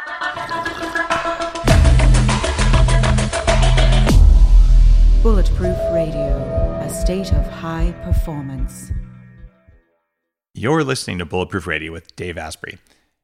Bulletproof Radio, a state of high performance. You're listening to Bulletproof Radio with Dave Asprey.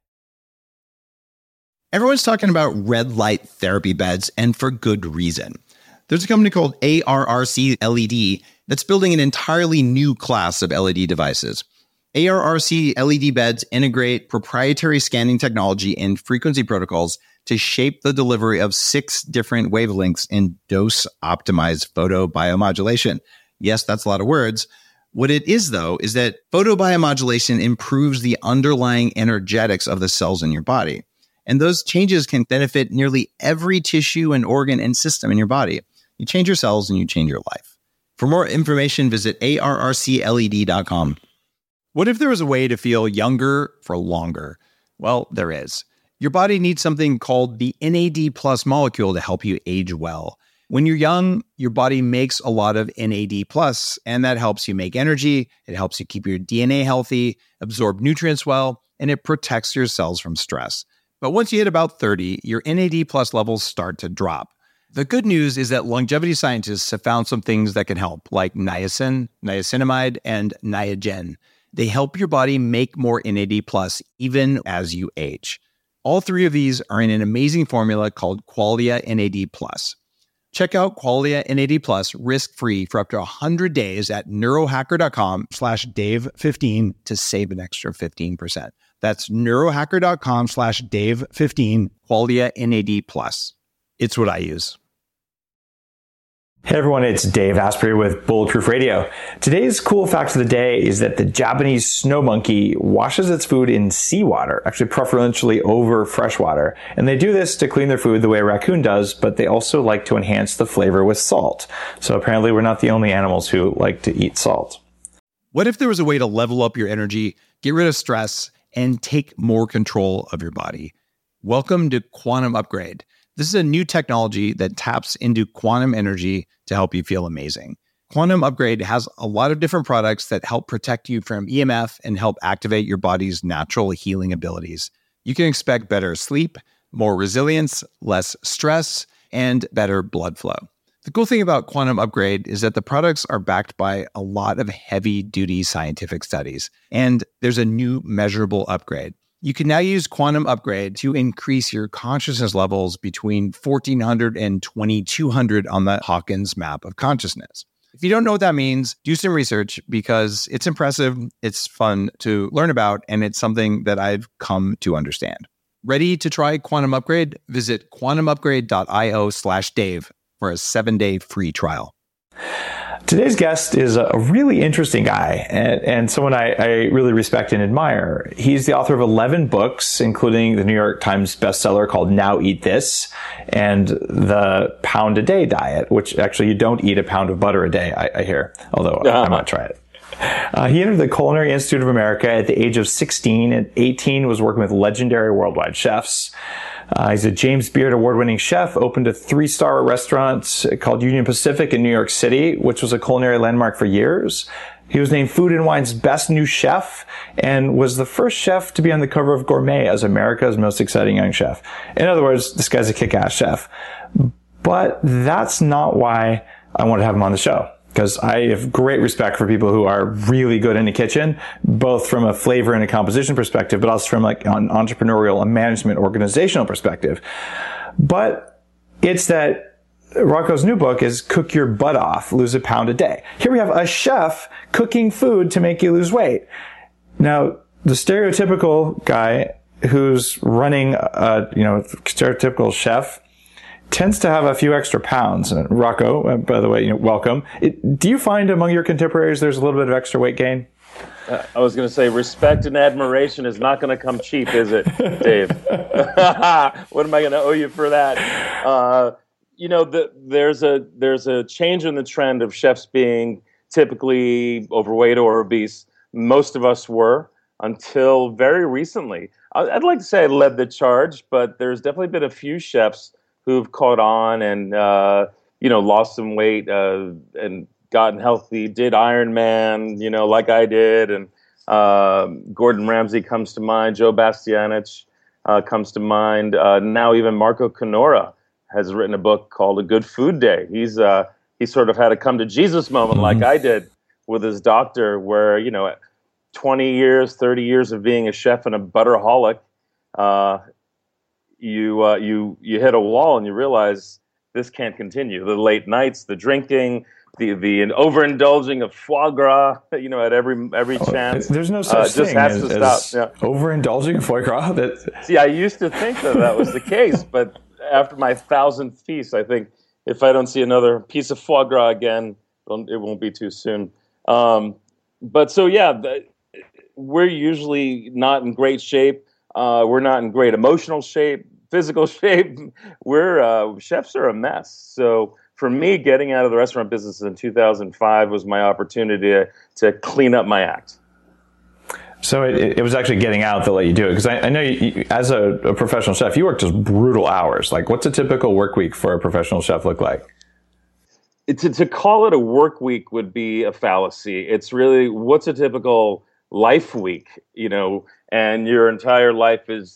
Everyone's talking about red light therapy beds, and for good reason. There's a company called ARRC LED that's building an entirely new class of LED devices. ARRC LED beds integrate proprietary scanning technology and frequency protocols to shape the delivery of 6 different wavelengths in dose-optimized photobiomodulation. Yes, that's a lot of words. What it is, though, is that photobiomodulation improves the underlying energetics of the cells in your body. And those changes can benefit nearly every tissue and organ and system in your body. You change your cells and you change your life. For more information, visit arrcled.com. What if there was a way to feel younger for longer? Well, there is. Your body needs something called the NAD+ molecule to help you age well. When you're young, your body makes a lot of NAD+, and that helps you make energy, it helps you keep your DNA healthy, absorb nutrients well, and it protects your cells from stress. But once you hit about 30, your NAD+ levels start to drop. The good news is that longevity scientists have found some things that can help, like niacin, niacinamide, and Niagen. They help your body make more NAD+ even as you age. All 3 of these are in an amazing formula called Qualia NAD+. Check out Qualia NAD+ risk-free for up to 100 days at neurohacker.com/Dave15 to save an extra 15%. That's neurohacker.com/Dave15, Qualia NAD+. It's what I use. Hey everyone, it's Dave Asprey with Bulletproof Radio. Today's cool fact of the day is that the Japanese snow monkey washes its food in seawater, actually preferentially over freshwater. And they do this to clean their food the way a raccoon does, but they also like to enhance the flavor with salt. So apparently we're not the only animals who like to eat salt. What if there was a way to level up your energy, get rid of stress, and take more control of your body? Welcome to Quantum Upgrade. This is a new technology that taps into quantum energy to help you feel amazing. Quantum Upgrade has a lot of different products that help protect you from EMF and help activate your body's natural healing abilities. You can expect better sleep, more resilience, less stress, and better blood flow. The cool thing about Quantum Upgrade is that the products are backed by a lot of heavy-duty scientific studies, and there's a new measurable upgrade. You can now use Quantum Upgrade to increase your consciousness levels between 1400 and 2200 on the Hawkins map of consciousness. If you don't know what that means, do some research because it's impressive, it's fun to learn about, and it's something that I've come to understand. Ready to try Quantum Upgrade? Visit quantumupgrade.io/Dave for a 7-day free trial. Today's guest is a really interesting guy and someone I really respect and admire. He's the author of 11 books, including the New York Times bestseller called Now Eat This and the Pound a Day Diet, which actually you don't eat a pound of butter a day, I hear, although I might try it. He entered the Culinary Institute of America at the age of 16. At 18, was working with legendary worldwide chefs. He's a James Beard award-winning chef, opened a 3-star restaurant called Union Pacific in New York City, which was a culinary landmark for years. He was named Food and Wine's best new chef and was the first chef to be on the cover of Gourmet as America's most exciting young chef. In other words, this guy's a kick-ass chef. But that's not why I wanted to have him on the show, because I have great respect for people who are really good in the kitchen, both from a flavor and a composition perspective, but also from like an entrepreneurial and management organizational perspective. But it's that Rocco's new book is Cook Your Butt Off, Lose a Pound a Day. Here we have a chef cooking food to make you lose weight. Now, the stereotypical guy who's running stereotypical chef tends to have a few extra pounds. And Rocco, by the way, welcome. Do you find among your contemporaries there's a little bit of extra weight gain? I was going to say respect and admiration is not going to come cheap, is it, Dave? What am I going to owe you for that? There's a change in the trend of chefs being typically overweight or obese. Most of us were until very recently. I'd like to say I led the charge, but there's definitely been a few chefs who've caught on and lost some weight and gotten healthy. Did Ironman, like I did, and Gordon Ramsay comes to mind. Joe Bastianich. comes to mind. Now even Marco Canora has written a book called A Good Food Day. He sort of had a come to Jesus moment like I did with his doctor, where, 20 years, 30 years of being a chef and a butteraholic, you hit a wall and you realize this can't continue. The late nights, the drinking, the overindulging of foie gras, at every chance. There's no such thing as overindulging in foie gras. See, I used to think that was the case, but after my 1,000th feast, I think if I don't see another piece of foie gras again, it won't be too soon. But so, we're usually not in great shape. We're not in great emotional shape, physical shape. Chefs are a mess. So for me, getting out of the restaurant business in 2005 was my opportunity to clean up my act. So it was actually getting out that let you do it. Because I know you, as a professional chef, you work just brutal hours. Like, what's a typical work week for a professional chef look like? To call it a work week would be a fallacy. It's really, what's a typical life week, and your entire life is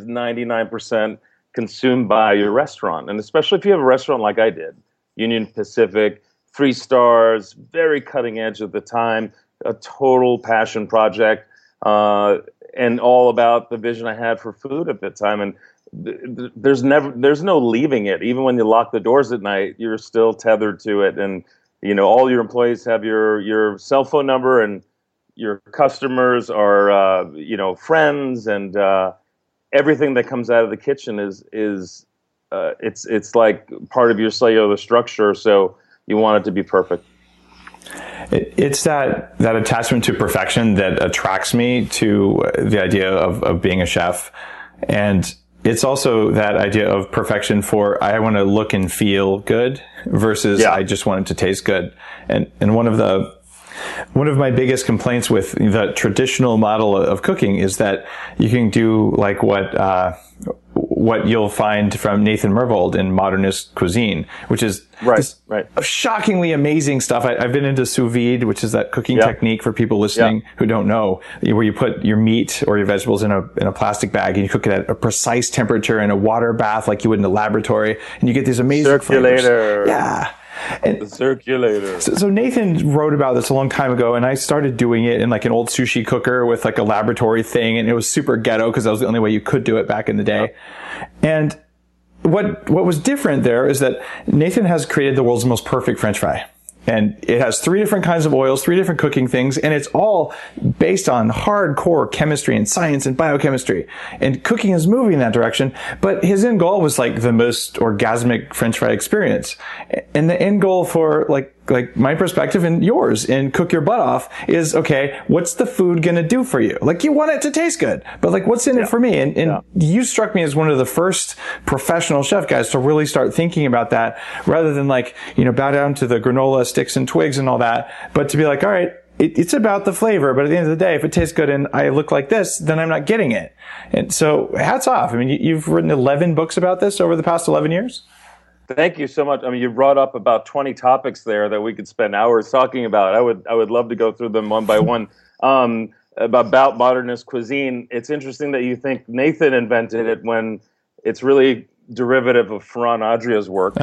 99% consumed by your restaurant. And especially if you have a restaurant like I did, Union Pacific, 3 stars, very cutting edge at the time, a total passion project, and all about the vision I had for food at the time. And there's no leaving it. Even when you lock the doors at night, you're still tethered to it. And, all your employees have your cell phone number, and your customers are, friends, and everything that comes out of the kitchen is it's like part of your cellular structure. So you want it to be perfect. It's that attachment to perfection that attracts me to the idea of being a chef. And it's also that idea of perfection for, I want to look and feel good versus I just want it to taste good. And one of my biggest complaints with the traditional model of cooking is that you can do like what you'll find from Nathan Myhrvold in Modernist Cuisine, which is shockingly amazing stuff. I've been into sous vide, which is that cooking technique for people listening who don't know, where you put your meat or your vegetables in a plastic bag and you cook it at a precise temperature in a water bath like you would in a laboratory, and you get these amazing circulator. Flavors. Yeah. And the circulator. So Nathan wrote about this a long time ago, and I started doing it in like an old sushi cooker with like a laboratory thing, and it was super ghetto because that was the only way you could do it back in the day. And what was different there is that Nathan has created the world's most perfect French fry. And it has 3 different kinds of oils, 3 different cooking things, and it's all based on hardcore chemistry and science and biochemistry. And cooking is moving in that direction, but his end goal was like the most orgasmic French fry experience. And the end goal for like my perspective and yours in Cook Your Butt Off is, okay, what's the food going to do for you? Like, you want it to taste good, but like, what's in it for me? And you struck me as one of the first professional chef guys to really start thinking about that, rather than like, bow down to the granola sticks and twigs and all that, but to be like, all right, it's about the flavor, but at the end of the day, if it tastes good and I look like this, then I'm not getting it. And so hats off. I mean, you've written 11 books about this over the past 11 years. Thank you so much. I mean, you brought up about 20 topics there that we could spend hours talking about. I would love to go through them one by one. About Modernist Cuisine, it's interesting that you think Nathan invented it when it's really derivative of Ferran Adria's work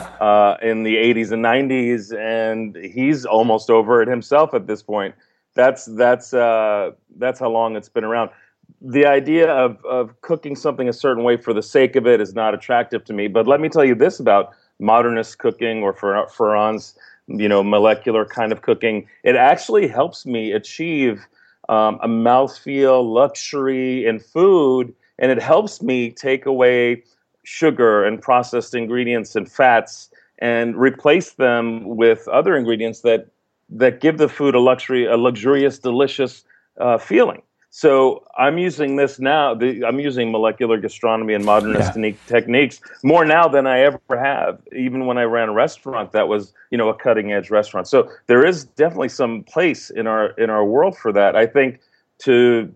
in the 80s and 90s, and he's almost over it himself at this point. That's how long it's been around. The idea of cooking something a certain way for the sake of it is not attractive to me. But let me tell you this about modernist cooking, or Ferran's, molecular kind of cooking. It actually helps me achieve a mouthfeel, luxury in food, and it helps me take away sugar and processed ingredients and fats and replace them with other ingredients that give the food a luxurious, delicious feeling. So I'm using this now. I'm using molecular gastronomy and modernist techniques more now than I ever have, even when I ran a restaurant that was, a cutting edge restaurant. So there is definitely some place in our world for that. I think to,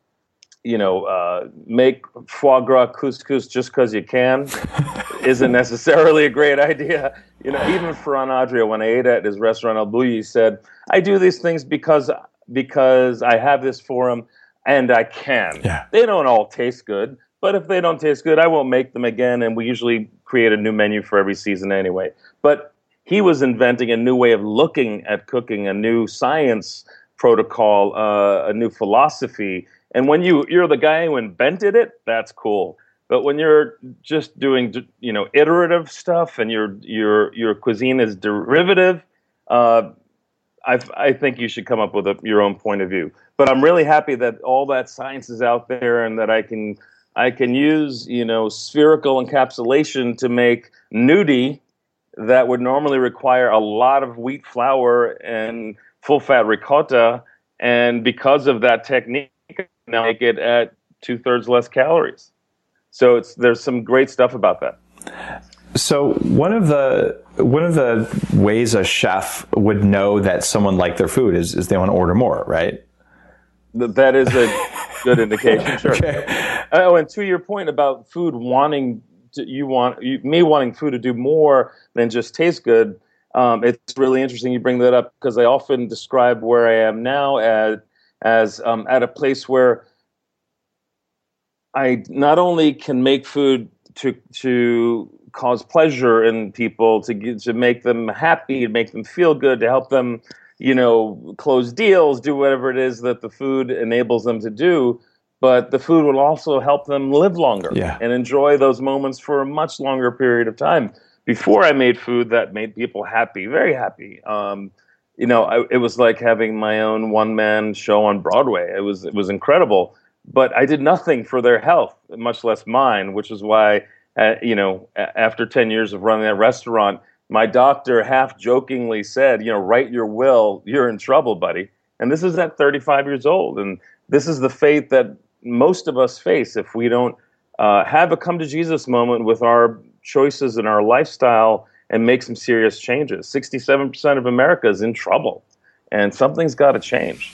make foie gras couscous just because you can isn't necessarily a great idea. Even Ferran Adria, when I ate at his restaurant El Bulli, said, I do these things because I have this for him. And I can. Yeah. They don't all taste good, But if they don't taste good, I won't make them again. And we usually create a new menu for every season anyway. But he was inventing a new way of looking at cooking, a new science protocol, a new philosophy. And when you're the guy who invented it, that's cool. But when you're just doing, iterative stuff and your cuisine is derivative, I think you should come up with your own point of view. But I'm really happy that all that science is out there and that I can use, spherical encapsulation to make nudie that would normally require a lot of wheat flour and full-fat ricotta. And because of that technique, now make it at 2/3 less calories. So there's some great stuff about that. So one of the ways a chef would know that someone liked their food is they want to order more, right? That is a good indication, sure. Okay. Oh, and to your point about food wanting me wanting food to do more than just taste good, it's really interesting you bring that up because I often describe where I am now as at a place where I not only can make food to cause pleasure in people, to make them happy, to make them feel good, to help them, close deals, do whatever it is that the food enables them to do. But the food will also help them live longer and enjoy those moments for a much longer period of time. Before I made food that made people happy, very happy. It was like having my own one-man show on Broadway. It was incredible. But I did nothing for their health, much less mine, which is why, after 10 years of running that restaurant, my doctor half jokingly said, write your will, you're in trouble, buddy. And this is at 35 years old. And this is the fate that most of us face if we don't have a come to Jesus moment with our choices and our lifestyle and make some serious changes. 67% of America is in trouble, and something's got to change.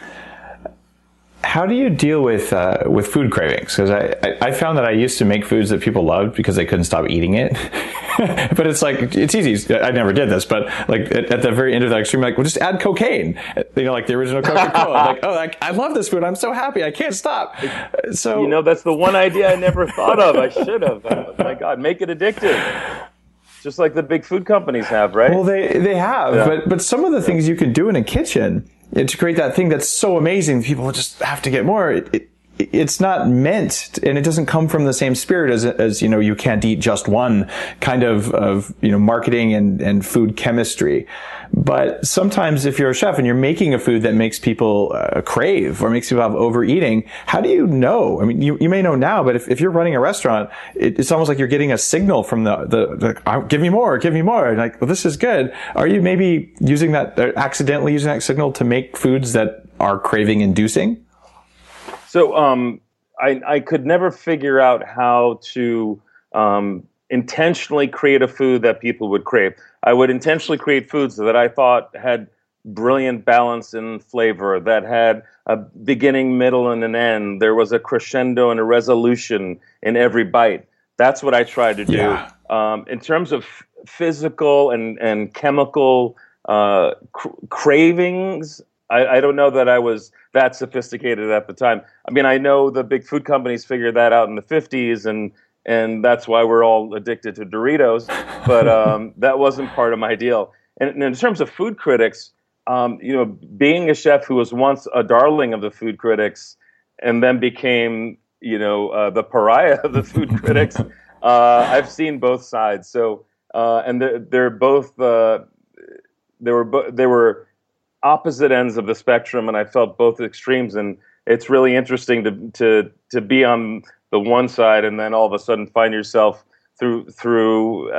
How do you deal with food cravings? Because I found that I used to make foods that people loved because they couldn't stop eating it. But it's like, it's easy. I never did this, but like at the very end of that extreme, like, well, just add cocaine. Like the original Coca-Cola. Like, oh, I love this food. I'm so happy. I can't stop. So that's the one idea I never thought of. I should have. Oh, my God, make it addictive. Just like the big food companies have, right? Well, they have, yeah. But some of the things you can do in a kitchen to create that thing that's so amazing, people just have to get more. It's not meant, and it doesn't come from the same spirit as you can't eat just one kind of marketing and food chemistry. But sometimes if you're a chef and you're making a food that makes people crave or makes people have overeating, how do you know? I mean, you may know now, but if you're running a restaurant, it's almost like you're getting a signal from the give me more. Like, well, this is good. Are you maybe accidentally using that signal to make foods that are craving inducing? So I could never figure out how to intentionally create a food that people would crave. I would intentionally create foods that I thought had brilliant balance and flavor, that had a beginning, middle, and an end. There was a crescendo and a resolution in every bite. That's what I tried to do. Yeah. In terms of physical and chemical cravings, I don't know that I was that sophisticated at the time. I mean, I know the big food companies figured that out in the 50s, and that's why we're all addicted to Doritos. But that wasn't part of my deal. And in terms of food critics, being a chef who was once a darling of the food critics and then became, the pariah of the food critics, I've seen both sides. So, and they're both, they were opposite ends of the spectrum, and I felt both extremes. And it's really interesting to be on the one side and then all of a sudden find yourself through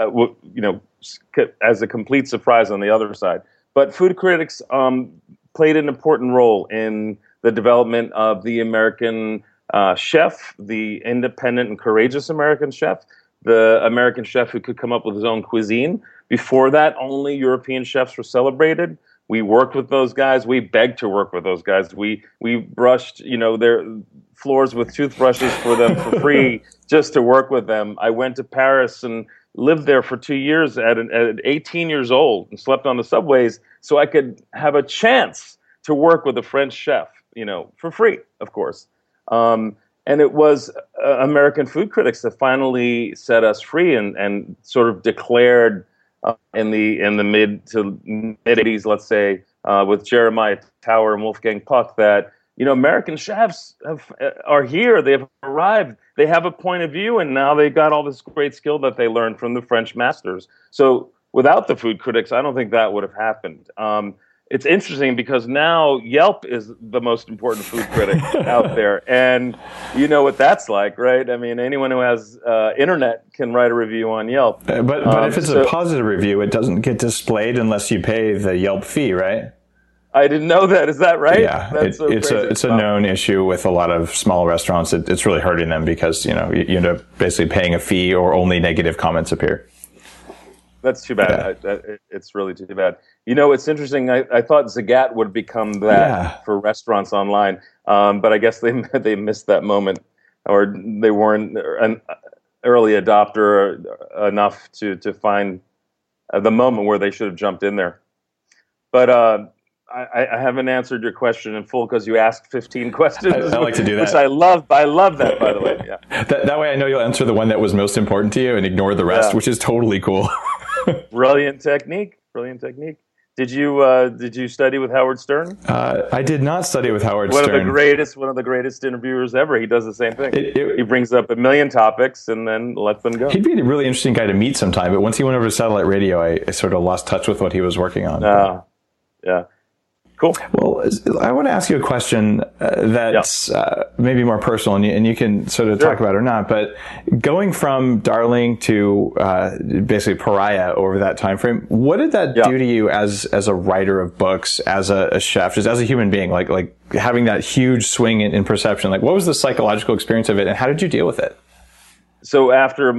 as a complete surprise on the other side. But food critics played an important role in the development of the American chef, the independent and courageous American chef, the American chef who could come up with his own cuisine. Before that, only European chefs were celebrated. We worked with those guys. We begged to work with those guys. We brushed, their floors with toothbrushes for them for free just to work with them. I went to Paris and lived there for 2 years at 18 years old and slept on the subways so I could have a chance to work with a French chef, for free, of course. And it was American food critics that finally set us free and sort of declared in the mid to mid 80s, let's say, with Jeremiah Tower and Wolfgang Puck, that American chefs are here. They've arrived. They have a point of view, and now they've got all this great skill that they learned from the French masters. So without the food critics, I don't think that would have happened. It's interesting because now Yelp is the most important food critic out there. And you know what that's like, right? I mean, anyone who has internet can write a review on Yelp. But if it's a positive review, it doesn't get displayed unless you pay the Yelp fee, right? I didn't know that. Is that right? Yeah, it's a known issue with a lot of small restaurants. It's really hurting them because, you end up basically paying a fee or only negative comments appear. That's too bad. Yeah. It's really too bad. It's interesting. I thought Zagat would become that for restaurants online, but I guess they missed that moment, or they weren't an early adopter enough to find the moment where they should have jumped in there. But I haven't answered your question in full because you asked 15 questions. I like to do that. Which I love that, by the way. Yeah. That way I know you'll answer the one that was most important to you and ignore the rest, which is totally cool. Brilliant technique. Did you study with Howard Stern? I did not study with Howard Stern. One of the greatest interviewers ever. He does the same thing. He brings up a million topics and then lets them go. He'd be a really interesting guy to meet sometime, but once he went over to satellite radio, I sort of lost touch with what he was working on. Yeah. Cool. Well, I want to ask you a question that's maybe more personal, and you can sort of talk about it or not. But going from Darling to basically Pariah over that time frame, what did that do to you as a writer of books, as a chef, just as a human being? Like having that huge swing in perception. Like, what was the psychological experience of it, and how did you deal with it? So after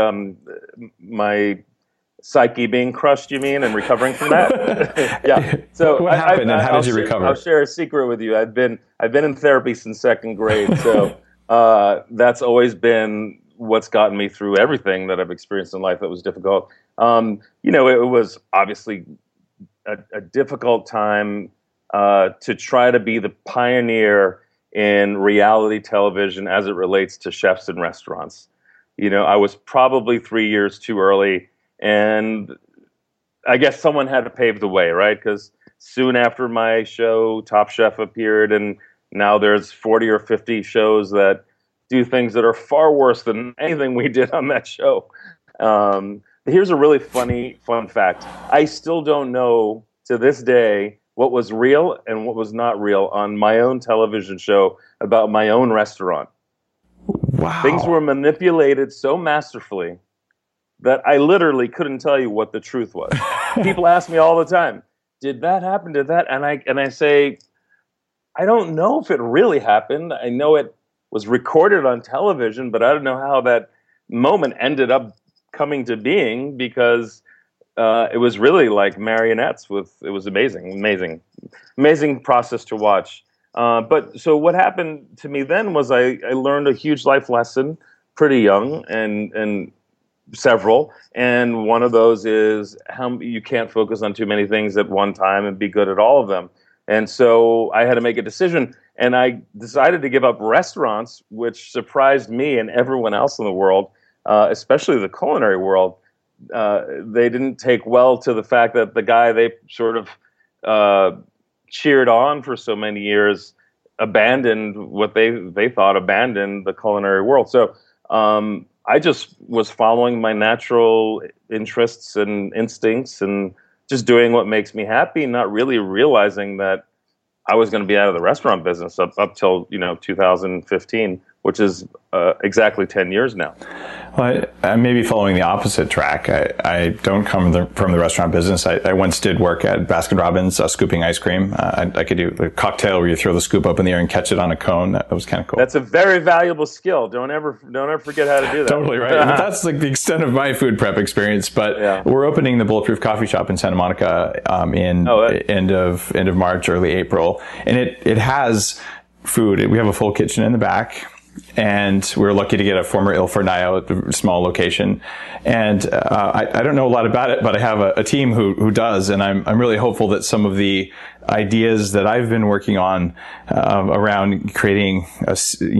my psyche being crushed, you mean, and recovering from that? Yeah. So what happened, and how did you recover? I'll share a secret with you. I've been in therapy since second grade, so that's always been what's gotten me through everything that I've experienced in life that was difficult. It was obviously a difficult time to try to be the pioneer in reality television as it relates to chefs and restaurants. I was probably 3 years too early. And I guess someone had to pave the way, right? Because soon after my show, Top Chef appeared, and now there's 40 or 50 shows that do things that are far worse than anything we did on that show. Here's a really fun fact. I still don't know to this day what was real and what was not real on my own television show about my own restaurant. Wow. Things were manipulated so masterfully that I literally couldn't tell you what the truth was. People ask me all the time, did that happen? Did that? And I say, I don't know if it really happened. I know it was recorded on television, but I don't know how that moment ended up coming to being, because it was really like marionettes. It was amazing process to watch. But so what happened to me then was I learned a huge life lesson pretty young, and several, and one of those is how you can't focus on too many things at one time and be good at all of them. And so I had to make a decision, and I decided to give up restaurants, which surprised me and everyone else in the world, especially the culinary world. They didn't take well to the fact that the guy they sort of cheered on for so many years abandoned what they thought abandoned the culinary world. So I just was following my natural interests and instincts and just doing what makes me happy, not really realizing that I was going to be out of the restaurant business up till 2015, which is exactly 10 years now. Well, I may be following the opposite track. I don't come from the restaurant business. I once did work at Baskin-Robbins scooping ice cream. I could do a cocktail where you throw the scoop up in the air and catch it on a cone. That was kind of cool. That's a very valuable skill. Don't ever forget how to do that. Totally right. But that's like the extent of my food prep experience. But we're opening the Bulletproof Coffee Shop in Santa Monica in end of March, early April, and it has food. We have a full kitchen in the back. And we were lucky to get a former Il Fornaio at the small location. And I don't know a lot about it, but I have a team who does. And I'm really hopeful that some of the ideas that I've been working on around creating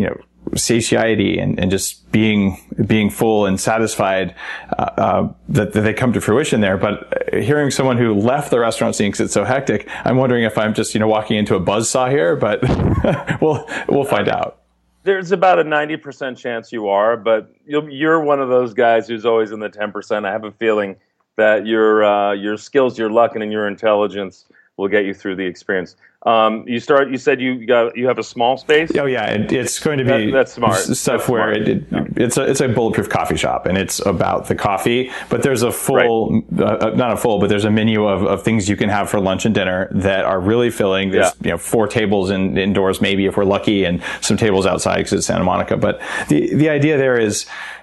satiety and just being full and satisfied, that they come to fruition there. But hearing someone who left the restaurant scene because it's so hectic, I'm wondering if I'm just, walking into a buzzsaw here, but we'll find out. There's about a 90% chance you are, but you're one of those guys who's always in the 10%. I have a feeling that your skills, your luck, and your intelligence will get you through the experience. You said you have a small space. Oh yeah, it's going to be that's smart. Stuff that's where smart. It's a bulletproof coffee shop, and it's about the coffee. But there's a full, not a full, but there's a menu of things you can have for lunch and dinner that are really filling. There's 4 tables indoors, maybe if we're lucky, and some tables outside because it's Santa Monica. But the idea there is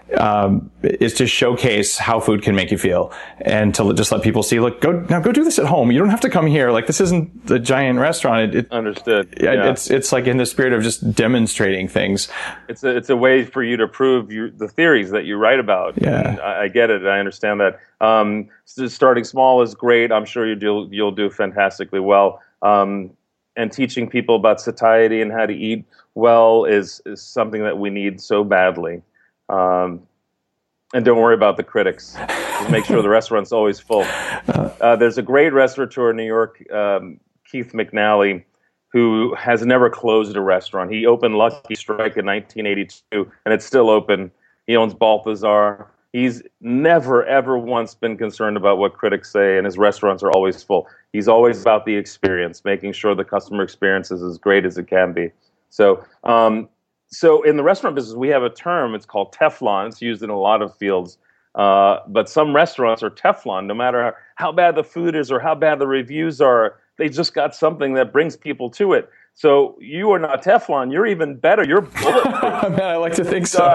to showcase how food can make you feel, and to just let people see, look, go do this at home. You don't have to come here. Like, this isn't a giant restaurant. Understood. Yeah. It's like in the spirit of just demonstrating things. It's a way for you to prove the theories that you write about. Yeah. I get it. I understand that. Starting small is great. I'm sure you'll do fantastically well. And teaching people about satiety and how to eat well is something that we need so badly. And don't worry about the critics. Just make sure the restaurant's always full. There's a great restaurateur in New York, Keith McNally, who has never closed a restaurant. He opened Lucky Strike in 1982, and it's still open. He owns Balthazar. He's never, ever once been concerned about what critics say, and his restaurants are always full. He's always about the experience, making sure the customer experience is as great as it can be. So in the restaurant business, we have a term. It's called Teflon. It's used in a lot of fields. But some restaurants are Teflon. No matter how bad the food is or how bad the reviews are, they just got something that brings people to it. So you are not Teflon. You're even better. You're bulletproof. Man, I like to think so.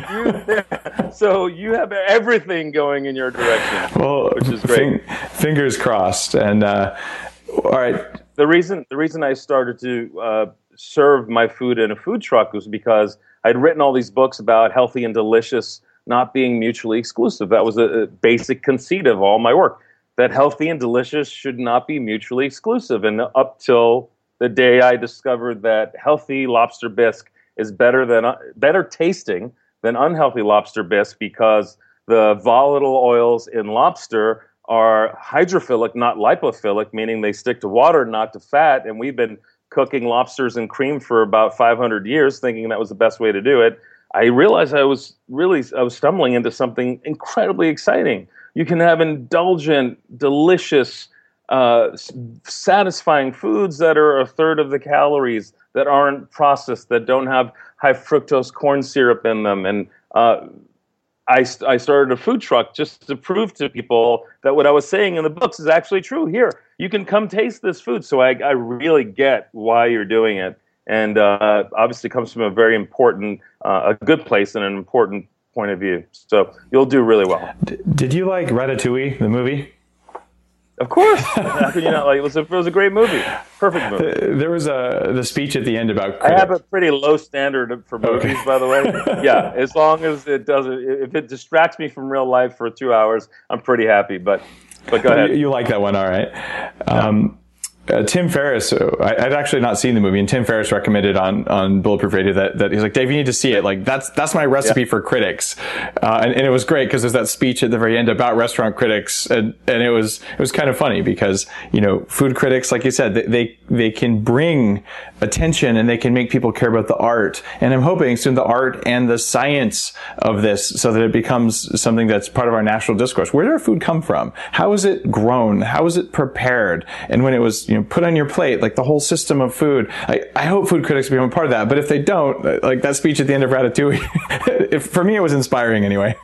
So you have everything going in your direction, which is great. Fingers crossed. And all right. The reason I started to serve my food in a food truck was because I'd written all these books about healthy and delicious not being mutually exclusive. That was a basic conceit of all my work, that healthy and delicious should not be mutually exclusive. And up till the day I discovered that healthy lobster bisque is better tasting than unhealthy lobster bisque, because the volatile oils in lobster are hydrophilic, not lipophilic, meaning they stick to water, not to fat. And we've been cooking lobsters in cream for about 500 years, thinking that was the best way to do it. I realized I was stumbling into something incredibly exciting. You can have indulgent, delicious, satisfying foods that are a third of the calories, that aren't processed, that don't have high fructose corn syrup in them. And I started a food truck just to prove to people that what I was saying in the books is actually true. Here, you can come taste this food. So I really get why you're doing it. And obviously comes from a very important, a good place and an important point of view. So you'll do really well. Did you like Ratatouille, the movie? Of course. How could you not like it? It was a great movie. Perfect movie. There was the speech at the end about critics. I have a pretty low standard for movies, by the way. Yeah, as long as it doesn't, if it distracts me from real life for 2 hours, I'm pretty happy. But go ahead. You like that one, all right. Yeah. Tim Ferriss, I'd actually not seen the movie, and Tim Ferriss recommended on Bulletproof Radio that he's like, Dave, you need to see it. Like, that's my recipe for critics. And it was great because there's that speech at the very end about restaurant critics. And it was kind of funny because, food critics, like you said, they can bring attention and they can make people care about the art. And I'm hoping soon the art and the science of this, so that it becomes something that's part of our national discourse. Where did our food come from? How is it grown? How is it prepared? And when it was, put on your plate, like the whole system of food. I hope food critics become a part of that. But if they don't, like that speech at the end of Ratatouille, for me, it was inspiring anyway.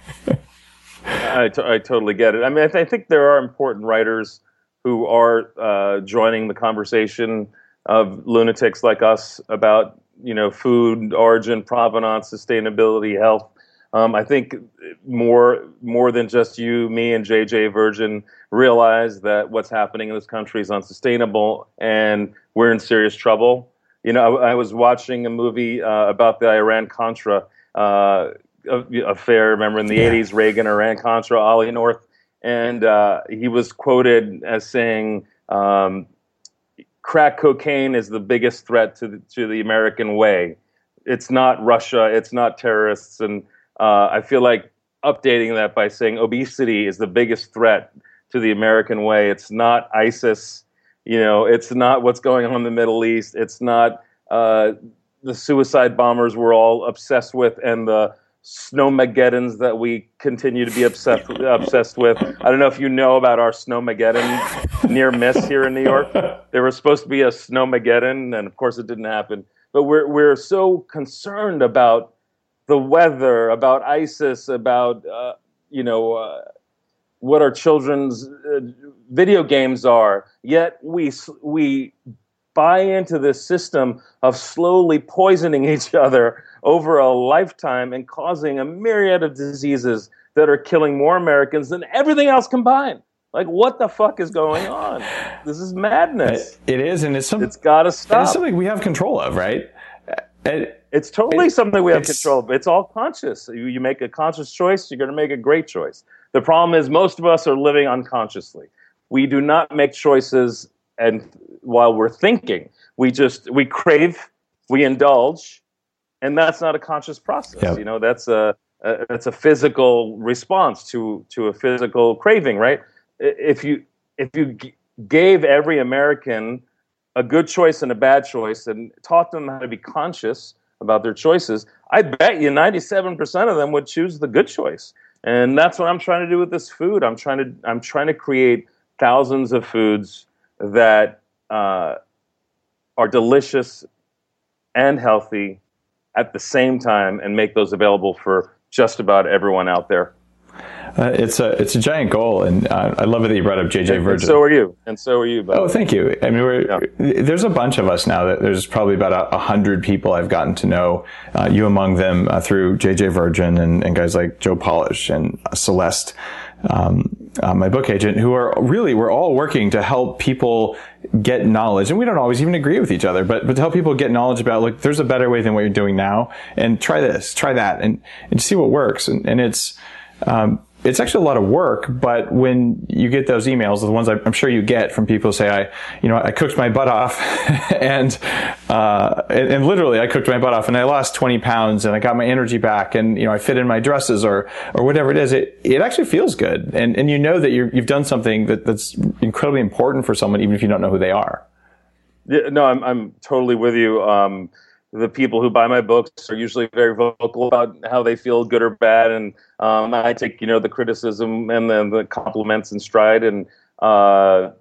I totally get it. I mean, I think there are important writers who are joining the conversation of lunatics like us about, food, origin, provenance, sustainability, health. I think more than just you, me, and JJ Virgin realize that what's happening in this country is unsustainable, and we're in serious trouble. I was watching a movie about the Iran-Contra affair. Remember in the 80s, Reagan, Iran-Contra, Ollie North, and he was quoted as saying, crack cocaine is the biggest threat to the American way. It's not Russia. It's not terrorists. And I feel like updating that by saying obesity is the biggest threat to the American way. It's not ISIS. It's not what's going on in the Middle East. It's not the suicide bombers we're all obsessed with and the snowmageddons that we continue to be obsessed with. I don't know if you know about our snowmageddon near miss here in New York. There was supposed to be a snowmageddon, and of course it didn't happen. But we're so concerned about the weather, about ISIS, about what our children's video games are. Yet we buy into this system of slowly poisoning each other over a lifetime and causing a myriad of diseases that are killing more Americans than everything else combined. Like, what the fuck is going on? This is madness. It is, and it's got to stop. It's something we have control of, right? It's totally something we have control of. It's all conscious. You make a conscious choice, you're going to make a great choice. The problem is most of us are living unconsciously. We do not make choices, and while we're thinking, we crave, we indulge, and that's not a conscious process. Yep. That's a physical response to a physical craving, right? If you gave every American a good choice and a bad choice and taught them how to be conscious about their choices, I bet you 97% of them would choose the good choice. And that's what I'm trying to do with this food. I'm trying to create thousands of foods that are delicious and healthy at the same time and make those available for just about everyone out there. It's a giant goal, and I love it that you brought up JJ Virgin. And so are you. Buddy. Oh, thank you. I mean, there's a bunch of us now. There's probably about 100 people I've gotten to know, you among them, through JJ Virgin and guys like Joe Polish and Celeste, my book agent, who we're all working to help people get knowledge. And we don't always even agree with each other, but to help people get knowledge about, look, there's a better way than what you're doing now, and try this, try that, and see what works. And it's actually a lot of work, but when you get those emails, the ones I'm sure you get from people who say, I cooked my butt off and literally I cooked my butt off and I lost 20 pounds and I got my energy back and, I fit in my dresses or whatever it is, it actually feels good. And that you've done something that's incredibly important for someone, even if you don't know who they are. Yeah, no, I'm totally with you. The people who buy my books are usually very vocal about how they feel, good or bad, and I take the criticism and then the compliments in stride. And but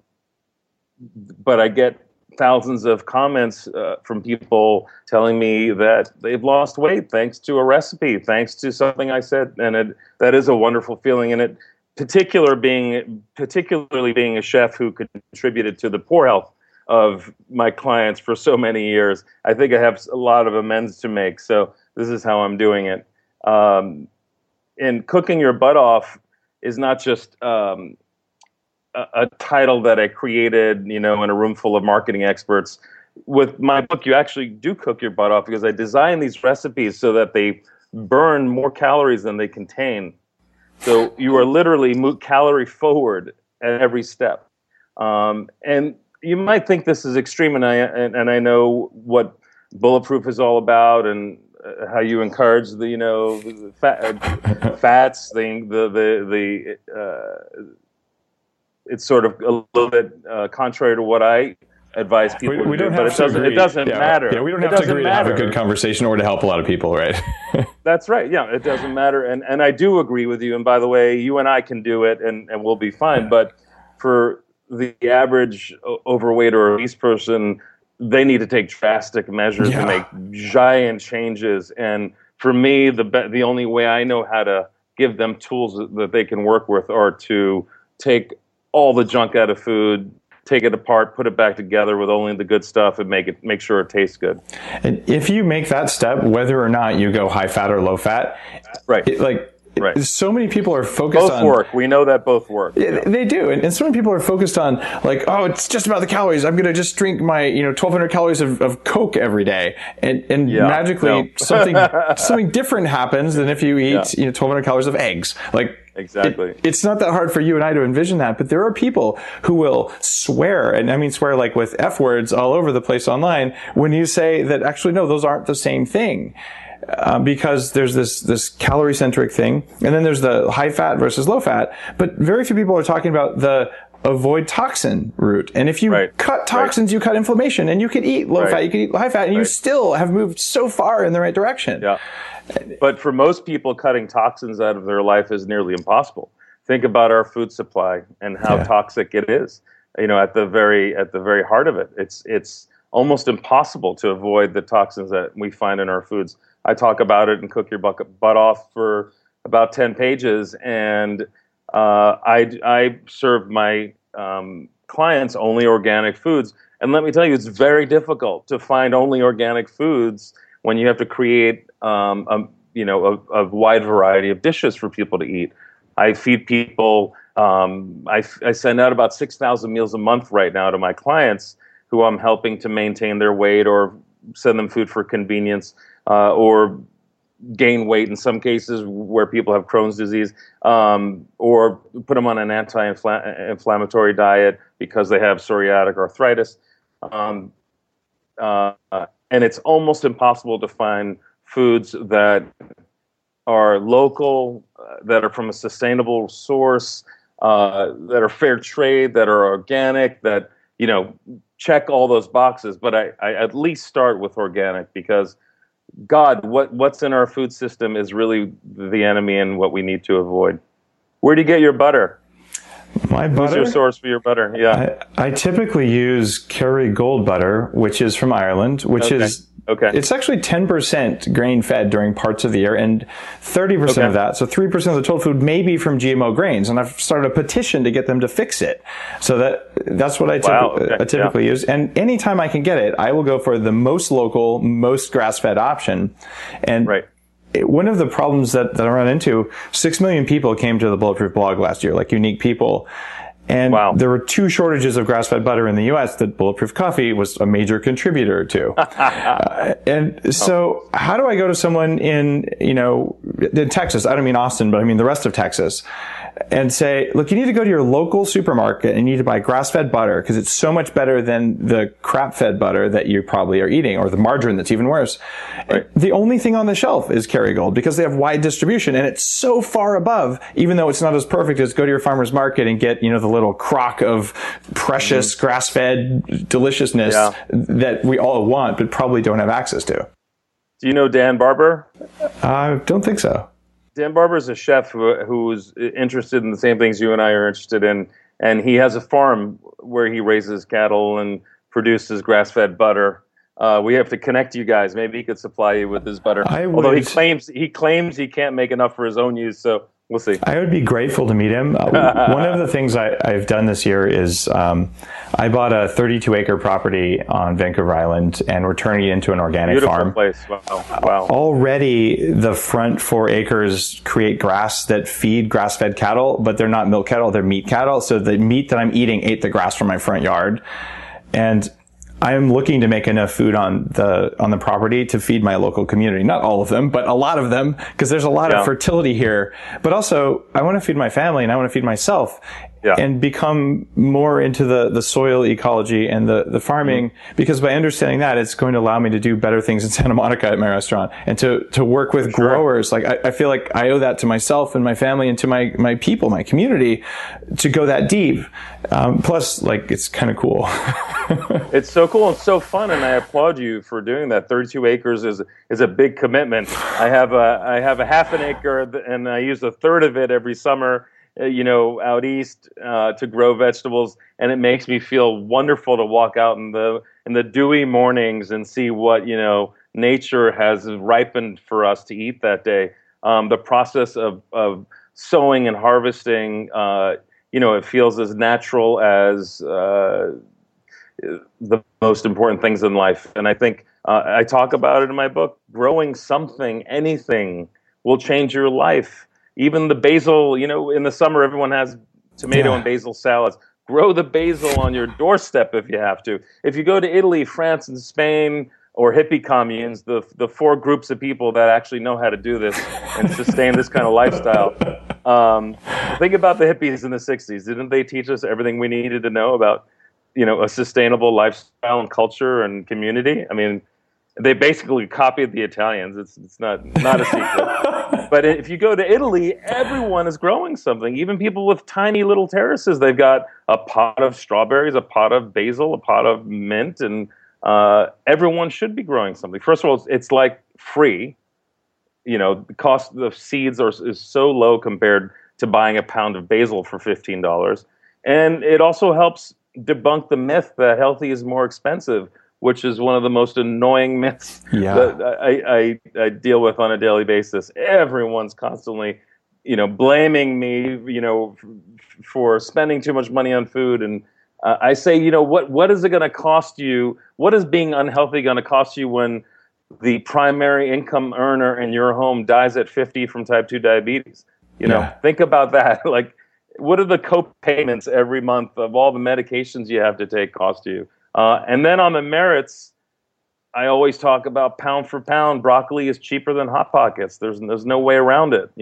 I get thousands of comments from people telling me that they've lost weight thanks to a recipe, thanks to something I said, and that is a wonderful feeling. And particularly being a chef who contributed to the poor health of my clients for so many years, I think I have a lot of amends to make. So this is how I'm doing it. And cooking your butt off is not just a title that I created, in a room full of marketing experts. With my book, you actually do cook your butt off because I designed these recipes so that they burn more calories than they contain. So you are literally calorie forward at every step. And you might think this is extreme, and I know what Bulletproof is all about, and how you encourage the fats. It's sort of a little bit contrary to what I advise people to do, but it doesn't matter. Yeah, we don't have to agree to have a good conversation or to help a lot of people, right? That's right. Yeah, it doesn't matter, and I do agree with you. And by the way, you and I can do it, and we'll be fine. But for the average overweight or obese person, they need to take drastic measures to make giant changes. And for me, the only way I know how to give them tools that they can work with are to take all the junk out of food, take it apart, put it back together with only the good stuff, and make sure it tastes good. And if you make that step, whether or not you go high fat or low fat, right? Right. So many people are focused both on... Both work. We know that both work. Yeah, they do. And so many people are focused on like, oh, it's just about the calories. I'm going to just drink my, 1,200 calories of Coke every day. And magically something different happens than if you eat, 1,200 calories of eggs. Like, exactly. It's not that hard for you and I to envision that, but there are people who will swear, and I mean swear like with F words all over the place online, when you say that actually, no, those aren't the same thing. Because there's this calorie centric thing, and then there's the high fat versus low fat, but very few people are talking about the avoid toxin route. And if you cut toxins, you cut inflammation, and you can eat low fat, you can eat high fat, and you still have moved so far in the right direction. Yeah. But for most people, cutting toxins out of their life is nearly impossible. Think about our food supply and how toxic it is. At the very heart of it, it's almost impossible to avoid the toxins that we find in our foods. I talk about it and Cook Your Butt Off for about 10 pages, and I serve my clients only organic foods. And let me tell you, it's very difficult to find only organic foods when you have to create a wide variety of dishes for people to eat. I feed people. I send out about 6,000 meals a month right now to my clients who I'm helping to maintain their weight or send them food for convenience. Or gain weight in some cases where people have Crohn's disease, or put them on an anti-inflammatory diet because they have psoriatic arthritis. And it's almost impossible to find foods that are local, that are from a sustainable source, that are fair trade, that are organic, that, check all those boxes. But I at least start with organic because God, what's in our food system is really the enemy and what we need to avoid. Where do you get your butter? My butter? What's your source for your butter? Yeah. I typically use Kerrygold butter, which is from Ireland, which is... Okay. It's actually 10% grain-fed during parts of the year, and 30% of that, so 3% of the total food, may be from GMO grains. And I've started a petition to get them to fix it. So that's what I typically use. And anytime I can get it, I will go for the most local, most grass-fed option. And one of the problems that I run into, 6 million people came to the Bulletproof blog last year, like unique people. And there were 2 shortages of grass-fed butter in the U.S. that Bulletproof Coffee was a major contributor to. And so how do I go to someone in Texas, I don't mean Austin, but I mean the rest of Texas, and say, look, you need to go to your local supermarket and you need to buy grass-fed butter because it's so much better than the crap-fed butter that you probably are eating, or the margarine that's even worse. The only thing on the shelf is Kerrygold because they have wide distribution, and it's so far above, even though it's not as perfect as go to your farmer's market and get, the little crock of precious grass-fed deliciousness that we all want but probably don't have access to. Do you know Dan Barber? I don't think so. Dan Barber is a chef who's interested in the same things you and I are interested in, and he has a farm where he raises cattle and produces grass-fed butter. We have to connect you guys. Maybe he could supply you with his butter. Although he claims he can't make enough for his own use, so we'll see. I would be grateful to meet him. One of the things I've done this year is I bought a 32-acre property on Vancouver Island, and we're turning it into an organic farm. Beautiful place. Wow. Already, the front 4 acres create grass that feed grass-fed cattle, but they're not milk cattle, they're meat cattle. So the meat that I'm eating ate the grass from my front yard. And I am looking to make enough food on the property to feed my local community. Not all of them, but a lot of them, because there's a lot of fertility here. But also, I want to feed my family and I want to feed myself. And become more into the soil ecology and the farming, because by understanding that, it's going to allow me to do better things in Santa Monica at my restaurant, and to work with growers. Like I feel like I owe that to myself and my family and to my people, my community, to go that deep. Plus, like, it's kind of cool. It's so cool and so fun, and I applaud you for doing that. 32 acres is a big commitment. I have a half an acre, and I use a third of it every summer, out east to grow vegetables, and it makes me feel wonderful to walk out in the dewy mornings and see what nature has ripened for us to eat that day. The process of sowing and harvesting, it feels as natural as the most important things in life. And I think I talk about it in my book. Growing something, anything, will change your life. Even the basil, in the summer, everyone has tomato and basil salads. Grow the basil on your doorstep if you have to. If you go to Italy, France, and Spain, or hippie communes, the 4 groups of people that actually know how to do this and sustain this kind of lifestyle. Think about the hippies in the 60s. Didn't they teach us everything we needed to know about, a sustainable lifestyle and culture and community? I mean, they basically copied the Italians. It's not a secret. But if you go to Italy, everyone is growing something. Even people with tiny little terraces, they've got a pot of strawberries, a pot of basil, a pot of mint, and everyone should be growing something. First of all, it's like free. The cost of seeds is so low compared to buying a pound of basil for $15. And it also helps debunk the myth that healthy is more expensive, which is one of the most annoying myths that I deal with on a daily basis. Everyone's constantly, blaming me, for spending too much money on food. And I say, what is it going to cost you? What is being unhealthy going to cost you when the primary income earner in your home dies at 50 from type 2 diabetes? Think about that. Like, what are the co-payments every month of all the medications you have to take cost you? And then on the merits, I always talk about pound for pound, broccoli is cheaper than Hot Pockets. There's no way around it,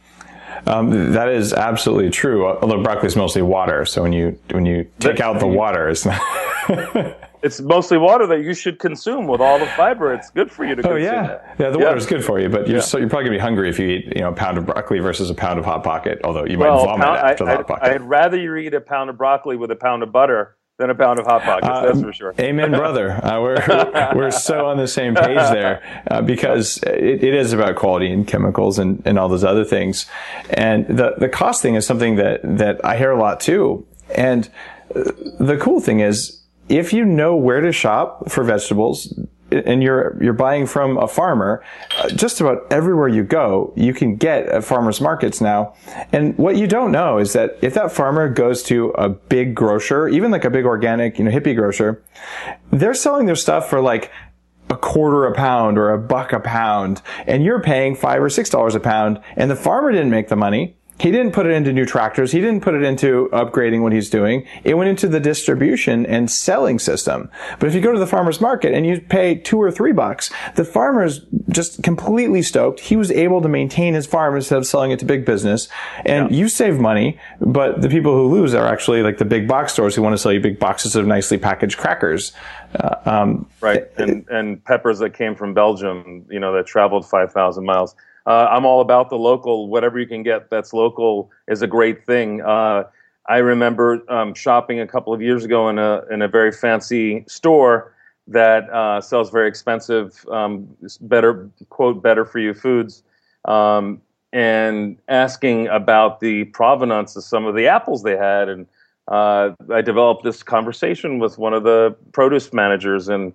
That is absolutely true. Although broccoli is mostly water, so when you take out the water, it's not. It's mostly water that you should consume with all the fiber. It's good for you to consume. The water is good for you, but you're probably going to be hungry if you eat a pound of broccoli versus a pound of Hot Pocket. Although you might vomit after the Hot Pocket. I'd rather you eat a pound of broccoli with a pound of butter than a pound of Hot Pockets. That's for sure. Amen, brother. We're so on the same page there because it is about quality and chemicals and all those other things. And the cost thing is something that I hear a lot too. And the cool thing is, if you know where to shop for vegetables and you're buying from a farmer, just about everywhere you go, you can get at farmers markets now. And what you don't know is that if that farmer goes to a big grocer, even like a big organic, hippie grocer, they're selling their stuff for like $0.25 a pound or $1 a pound, and you're paying $5 or $6 a pound, and the farmer didn't make the money. He didn't put it into new tractors. He didn't put it into upgrading what he's doing. It went into the distribution and selling system. But if you go to the farmer's market and you pay $2 or $3, the farmer's just completely stoked. He was able to maintain his farm instead of selling it to big business. And you save money, but the people who lose are actually like the big box stores who want to sell you big boxes of nicely packaged crackers. Right. And peppers that came from Belgium, that traveled 5,000 miles. I'm all about the local. Whatever you can get that's local is a great thing. I remember shopping a couple of years ago in a very fancy store that sells very expensive, better for you foods, and asking about the provenance of some of the apples they had. And I developed this conversation with one of the produce managers, and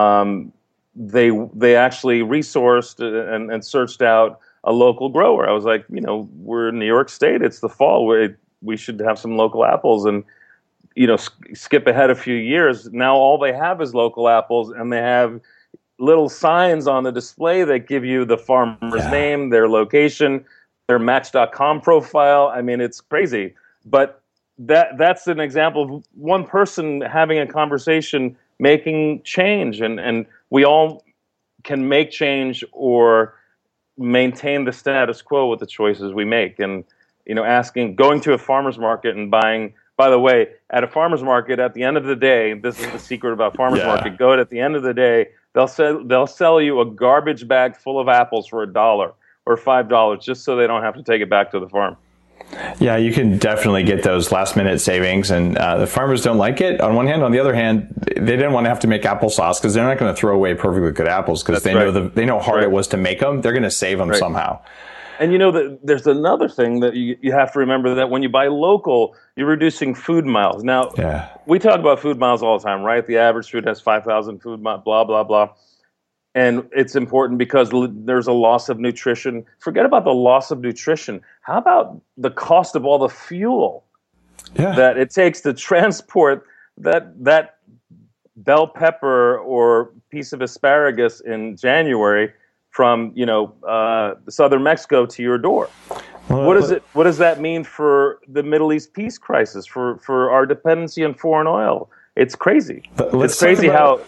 they actually resourced and searched out a local grower. I was like, we're in New York State. It's the fall. We should have some local apples. And, skip ahead a few years. Now all they have is local apples, and they have little signs on the display that give you the farmer's name, their location, their Match.com profile. I mean, it's crazy. But that's an example of one person having a conversation, making change. And we all can make change or maintain the status quo with the choices we make. And, going to a farmer's market and buying, by the way, at a farmer's market, at the end of the day, this is the secret about farmer's market, at the end of the day, they'll sell you a garbage bag full of apples for $1 or $5 just so they don't have to take it back to the farm. Yeah, you can definitely get those last minute savings, and the farmers don't like it on one hand. On the other hand, they didn't want to have to make applesauce because they're not going to throw away perfectly good apples because they know how hard it was to make them. They're going to save them somehow. And there's another thing that you have to remember, that when you buy local, you're reducing food miles. Now, we talk about food miles all the time, right? The average food has 5,000 food miles, blah, blah, blah. And it's important because there's a loss of nutrition. Forget about the loss of nutrition. How about the cost of all the fuel that it takes to transport that bell pepper or piece of asparagus in January from southern Mexico to your door? What does that mean for the Middle East peace crisis, for our dependency on foreign oil? It's crazy. Let's talk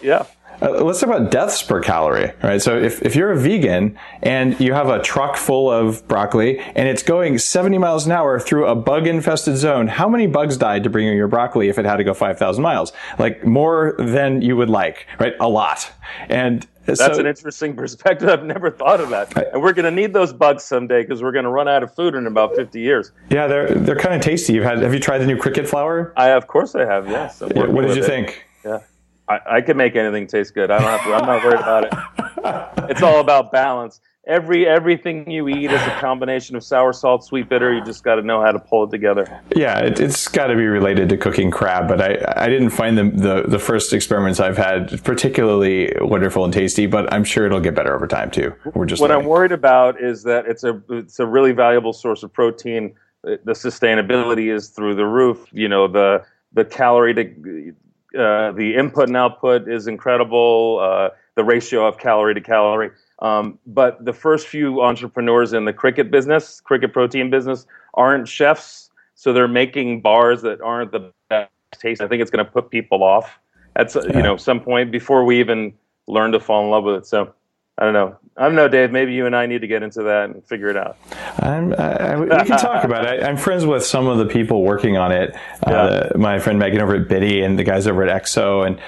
about deaths per calorie, right? So if you're a vegan and you have a truck full of broccoli and it's going 70 miles an hour through a bug-infested zone, how many bugs died to bring you your broccoli if it had to go 5,000 miles? Like more than you would like, right? A lot. And that's an interesting perspective. I've never thought of that. And we're going to need those bugs someday because we're going to run out of food in about 50 years. Yeah, they're kind of tasty. Have you tried the new cricket flour? Of course I have, yes. What did you think? Yeah. I can make anything taste good. I'm not worried about it. It's all about balance. Everything you eat is a combination of sour, salt, sweet, bitter. You just got to know how to pull it together. Yeah, it's got to be related to cooking crab, but I didn't find the first experiments I've had particularly wonderful and tasty, but I'm sure it'll get better over time too. I'm worried about is that it's a really valuable source of protein. The sustainability is through the roof. You know, the calorie to the input and output is incredible. The ratio of calorie to calorie. But the first few entrepreneurs in the cricket protein business, aren't chefs, so they're making bars that aren't the best taste. I think it's going to put people off at some point before we even learn to fall in love with it. So I don't know, Dave. Maybe you and I need to get into that and figure it out. We can talk about it. I'm friends with some of the people working on it. My friend Megan over at Biddy and the guys over at Exo, and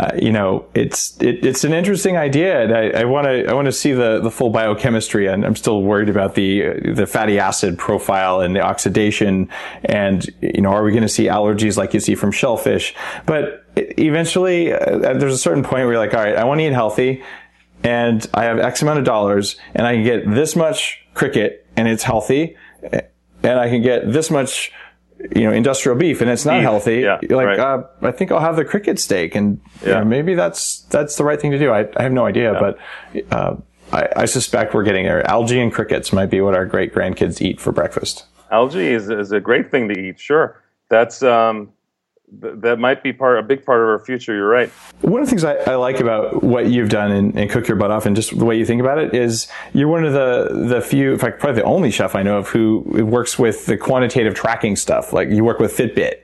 it's an interesting idea. And I want to see the full biochemistry. And I'm still worried about the fatty acid profile and the oxidation. And are we going to see allergies like you see from shellfish? But eventually, there's a certain point where you're like, all right, I want to eat healthy. And I have X amount of dollars, and I can get this much cricket, and it's healthy, and I can get this much, industrial beef, and it's not healthy. Yeah, You're like, I think I'll have the cricket steak, and maybe that's the right thing to do. I have no idea, but I suspect we're getting there. Algae and crickets might be what our great grandkids eat for breakfast. Algae is a great thing to eat. Sure, that's. That might be a big part of our future. You're right. One of the things I like about what you've done and Cook Your Butt Off and just the way you think about it is you're one of the few, in fact, probably the only chef I know of who works with the quantitative tracking stuff. Like you work with Fitbit.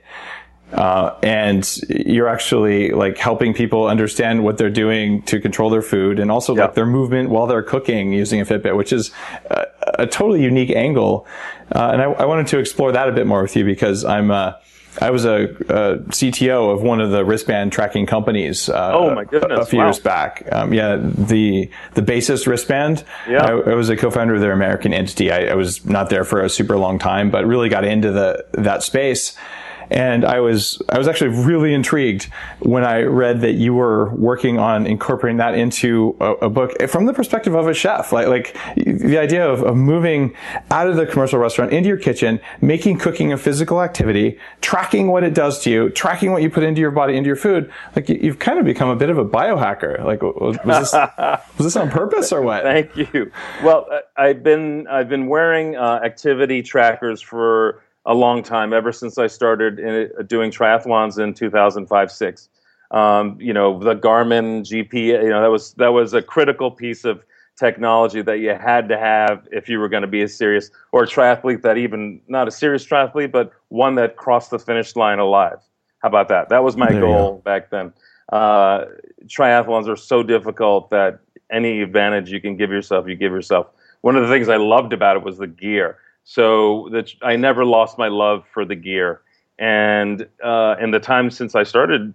And you're actually like helping people understand what they're doing to control their food and also like their movement while they're cooking using a Fitbit, which is a totally unique angle. And I wanted to explore that a bit more with you because I was a CTO of one of the wristband tracking companies. Oh my goodness! A few years back. The Basis wristband. Yeah. I was a co-founder of their American entity. I was not there for a super long time, but really got into that space. And I was actually really intrigued when I read that you were working on incorporating that into a book from the perspective of a chef. Like the idea of moving out of the commercial restaurant into your kitchen, making cooking a physical activity, tracking what it does to you, tracking what you put into your body, into your food. Like you've kind of become a bit of a biohacker. Like was this on purpose or what? Thank you. Well, I've been wearing activity trackers for a long time, ever since I started doing triathlons in 2005-06. The Garmin GP, that was a critical piece of technology that you had to have if you were going to be a serious or a triathlete that even not a serious triathlete, but one that crossed the finish line alive. How about that? That was my goal back then. Triathlons are so difficult that any advantage you can give yourself, you give yourself. One of the things I loved about it was the gear. So I never lost my love for the gear. And in the time since I started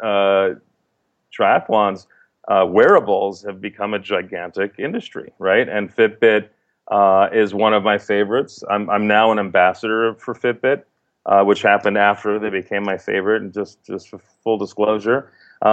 triathlons, wearables have become a gigantic industry, right? And Fitbit is one of my favorites. I'm now an ambassador for Fitbit, which happened after they became my favorite, and just for full disclosure.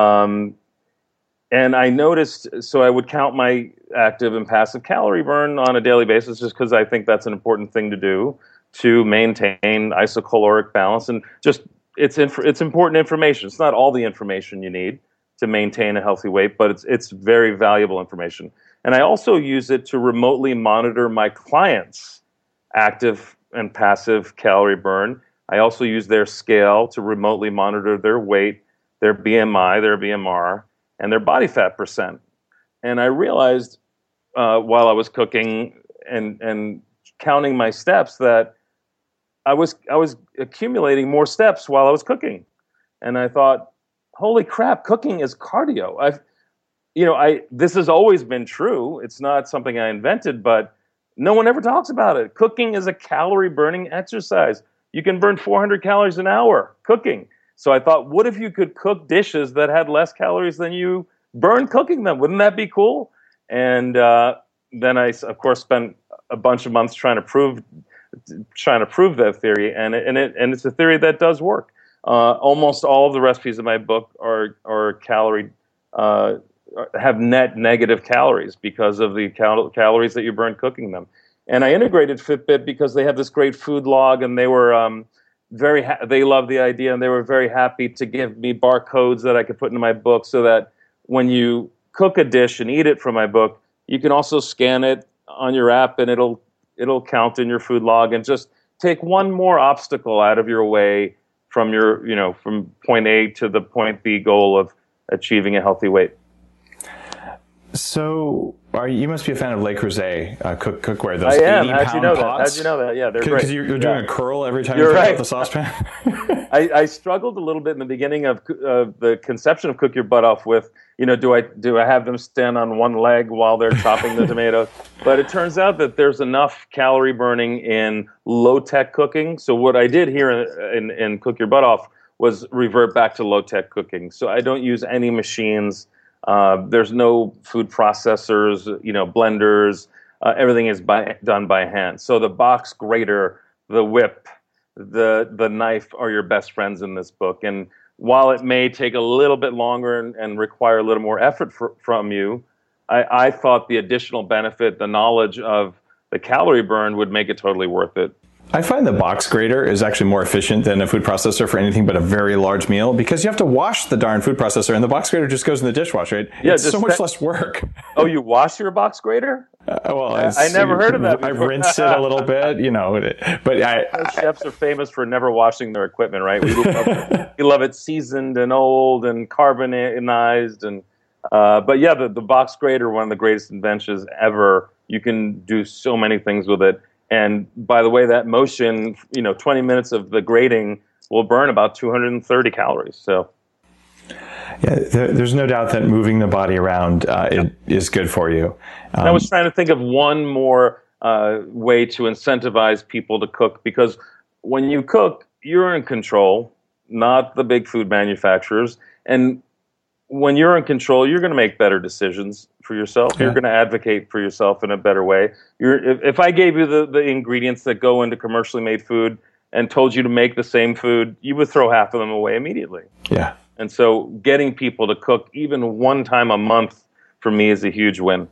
And I noticed, so I would count my active and passive calorie burn on a daily basis just because I think that's an important thing to do to maintain isocaloric balance. And just it's important information. It's not all the information you need to maintain a healthy weight, but it's very valuable information. And I also use it to remotely monitor my clients' active and passive calorie burn. I also use their scale to remotely monitor their weight, their BMI, their BMR, and their body fat percent. And I realized while I was cooking and counting my steps that I was accumulating more steps while I was cooking. And I thought, holy crap, cooking is cardio. This has always been true. It's not something I invented, but no one ever talks about it. Cooking is a calorie burning exercise. You can burn 400 calories an hour cooking. So I thought, what if you could cook dishes that had less calories than you burn cooking them? Wouldn't that be cool? And then I, of course, spent a bunch of months trying to prove that theory, and it's a theory that does work. Almost all of the recipes in my book are calorie have net negative calories because of the calories that you burn cooking them. And I integrated Fitbit because they have this great food log, and they were they loved the idea, and they were very happy to give me barcodes that I could put into my book, so that when you cook a dish and eat it from my book, you can also scan it on your app, and it'll count in your food log, and just take one more obstacle out of your way from from point A to the point B goal of achieving a healthy weight. So, you must be a fan of Le Creuset cookware. Those I am. 80-pound How'd you know pots? How'd you know that? Yeah, they're great. Because you're doing a curl every time you pick up the saucepan? I struggled a little bit in the beginning of the conception of Cook Your Butt Off with, do I have them stand on one leg while they're chopping the tomatoes? But it turns out that there's enough calorie burning in low-tech cooking. So what I did here in Cook Your Butt Off was revert back to low-tech cooking. So I don't use any machines. There's no food processors, blenders. Everything is done by hand. So the box grater, the whip, the knife are your best friends in this book. And while it may take a little bit longer and require a little more effort from you, I thought the additional benefit, the knowledge of the calorie burn, would make it totally worth it. I find the box grater is actually more efficient than a food processor for anything but a very large meal, because you have to wash the darn food processor, and the box grater just goes in the dishwasher. Right? Yeah, it's so much less work. Oh, you wash your box grater? I never heard of that before. I rinse it a little bit, but chefs are famous for never washing their equipment, right? We love it seasoned and old and carbonized, and but yeah, the box grater, one of the greatest inventions ever. You can do so many things with it. And by the way, that motion, 20 minutes of the grating will burn about 230 calories. So, yeah, there's no doubt that moving the body around is good for you. I was trying to think of one more way to incentivize people to cook, because when you cook, you're in control, not the big food manufacturers. And when you're in control, you're going to make better decisions for yourself. Yeah. You're going to advocate for yourself in a better way. If I gave you the ingredients that go into commercially made food and told you to make the same food, you would throw half of them away immediately. Yeah. And so getting people to cook even one time a month for me is a huge win.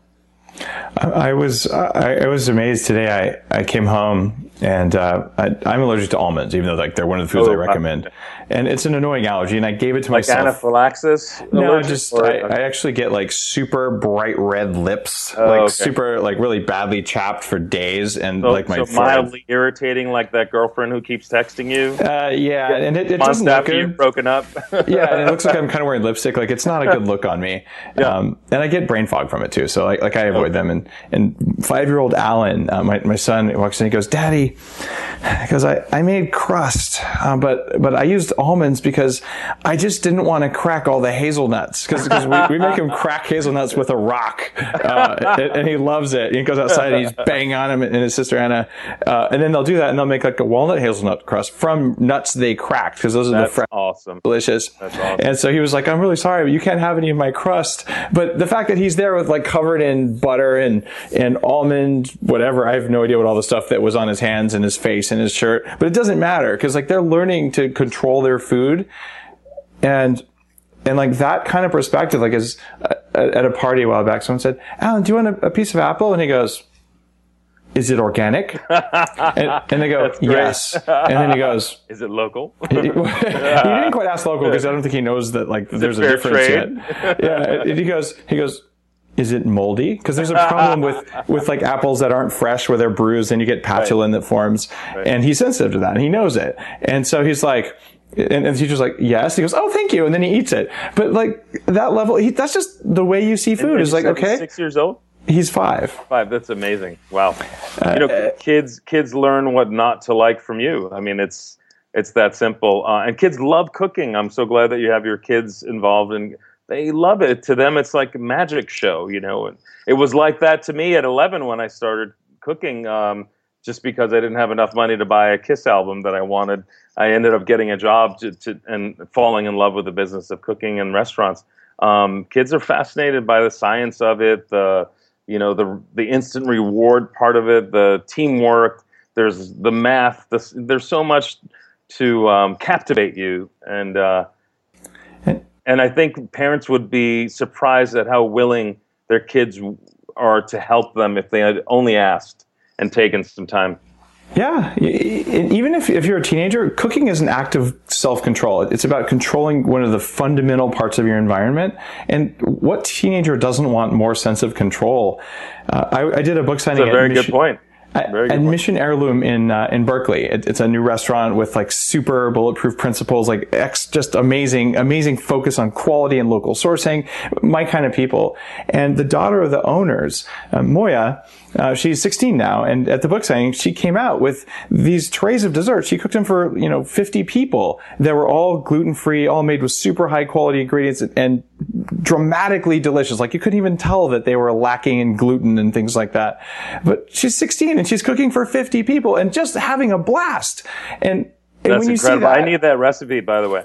I was amazed today. I came home, and I'm allergic to almonds, even though they're one of the foods I recommend. And it's an annoying allergy, and I gave it to myself. Anaphylaxis? No, I actually get super bright red lips, super really badly chapped for days, and my mildly irritating, like that girlfriend who keeps texting you. Yeah, and it doesn't look good. You've broken up. Yeah, and it looks like I'm kind of wearing lipstick. It's not a good look on me. Yeah. And I get brain fog from it too. So I avoid them. And 5-year-old Alan, my son, walks in and he goes, "Daddy," because I made crust, but I used almonds because I just didn't want to crack all the hazelnuts, because we make him crack hazelnuts with a rock, and he loves it. He goes outside and he's banging on him and his sister Anna, and then they'll do that and they'll make a walnut hazelnut crust from nuts they cracked, because those are the fresh, awesome, delicious. That's awesome. And so he was like, "I'm really sorry, but you can't have any of my crust." But the fact that he's there with covered in butter and almond, whatever, I have no idea what all the stuff that was on his hands and his face and his shirt, but it doesn't matter, because they're learning to control their food, and that kind of perspective. As at a party a while back, someone said, "Alan, do you want a piece of apple?" And he goes, "Is it organic?" and they go, "Yes." And then he goes, "Is it local?" He didn't quite ask local, because I don't think he knows that there's a difference yet. Yeah, and he goes, "Is it moldy?" Because there's a problem with apples that aren't fresh, where they're bruised and you get patulin that forms. Right. And he's sensitive to that, and he knows it. And so he's like, and the teacher's like, "Yes." He goes, "Oh, thank you." And then he eats it. But that level, that's just the way you see food. Is okay. 6 years old? He's 5. 5. That's amazing. Wow. Kids learn what not to like from you. I mean, it's that simple. And kids love cooking. I'm so glad that you have your kids involved, and they love it. To them, it's like a magic show, And it was like that to me at 11 when I started cooking. Just because I didn't have enough money to buy a Kiss album that I wanted, I ended up getting a job and falling in love with the business of cooking and restaurants. Kids are fascinated by the science of it, the instant reward part of it, the teamwork. There's the math. There's so much to captivate you, and I think parents would be surprised at how willing their kids are to help them if they had only asked and taken some time. Yeah. Even if you're a teenager, cooking is an act of self-control. It's about controlling one of the fundamental parts of your environment. And what teenager doesn't want more sense of control? I did a book signing. That's a very good point. At Mission Heirloom in Berkeley. It's a new restaurant with like super bulletproof principles, like just amazing focus on quality and local sourcing, my kind of people. And the daughter of the owners, Moya, she's 16 now, and at the book signing, she came out with these trays of desserts. She cooked them for 50 people. They were all gluten-free, all made with super high quality ingredients and dramatically delicious. Like you couldn't even tell that they were lacking in gluten and things like that. But she's 16 and she's cooking for 50 people and just having a blast. And that's when you incredible. See that, I need that recipe, by the way.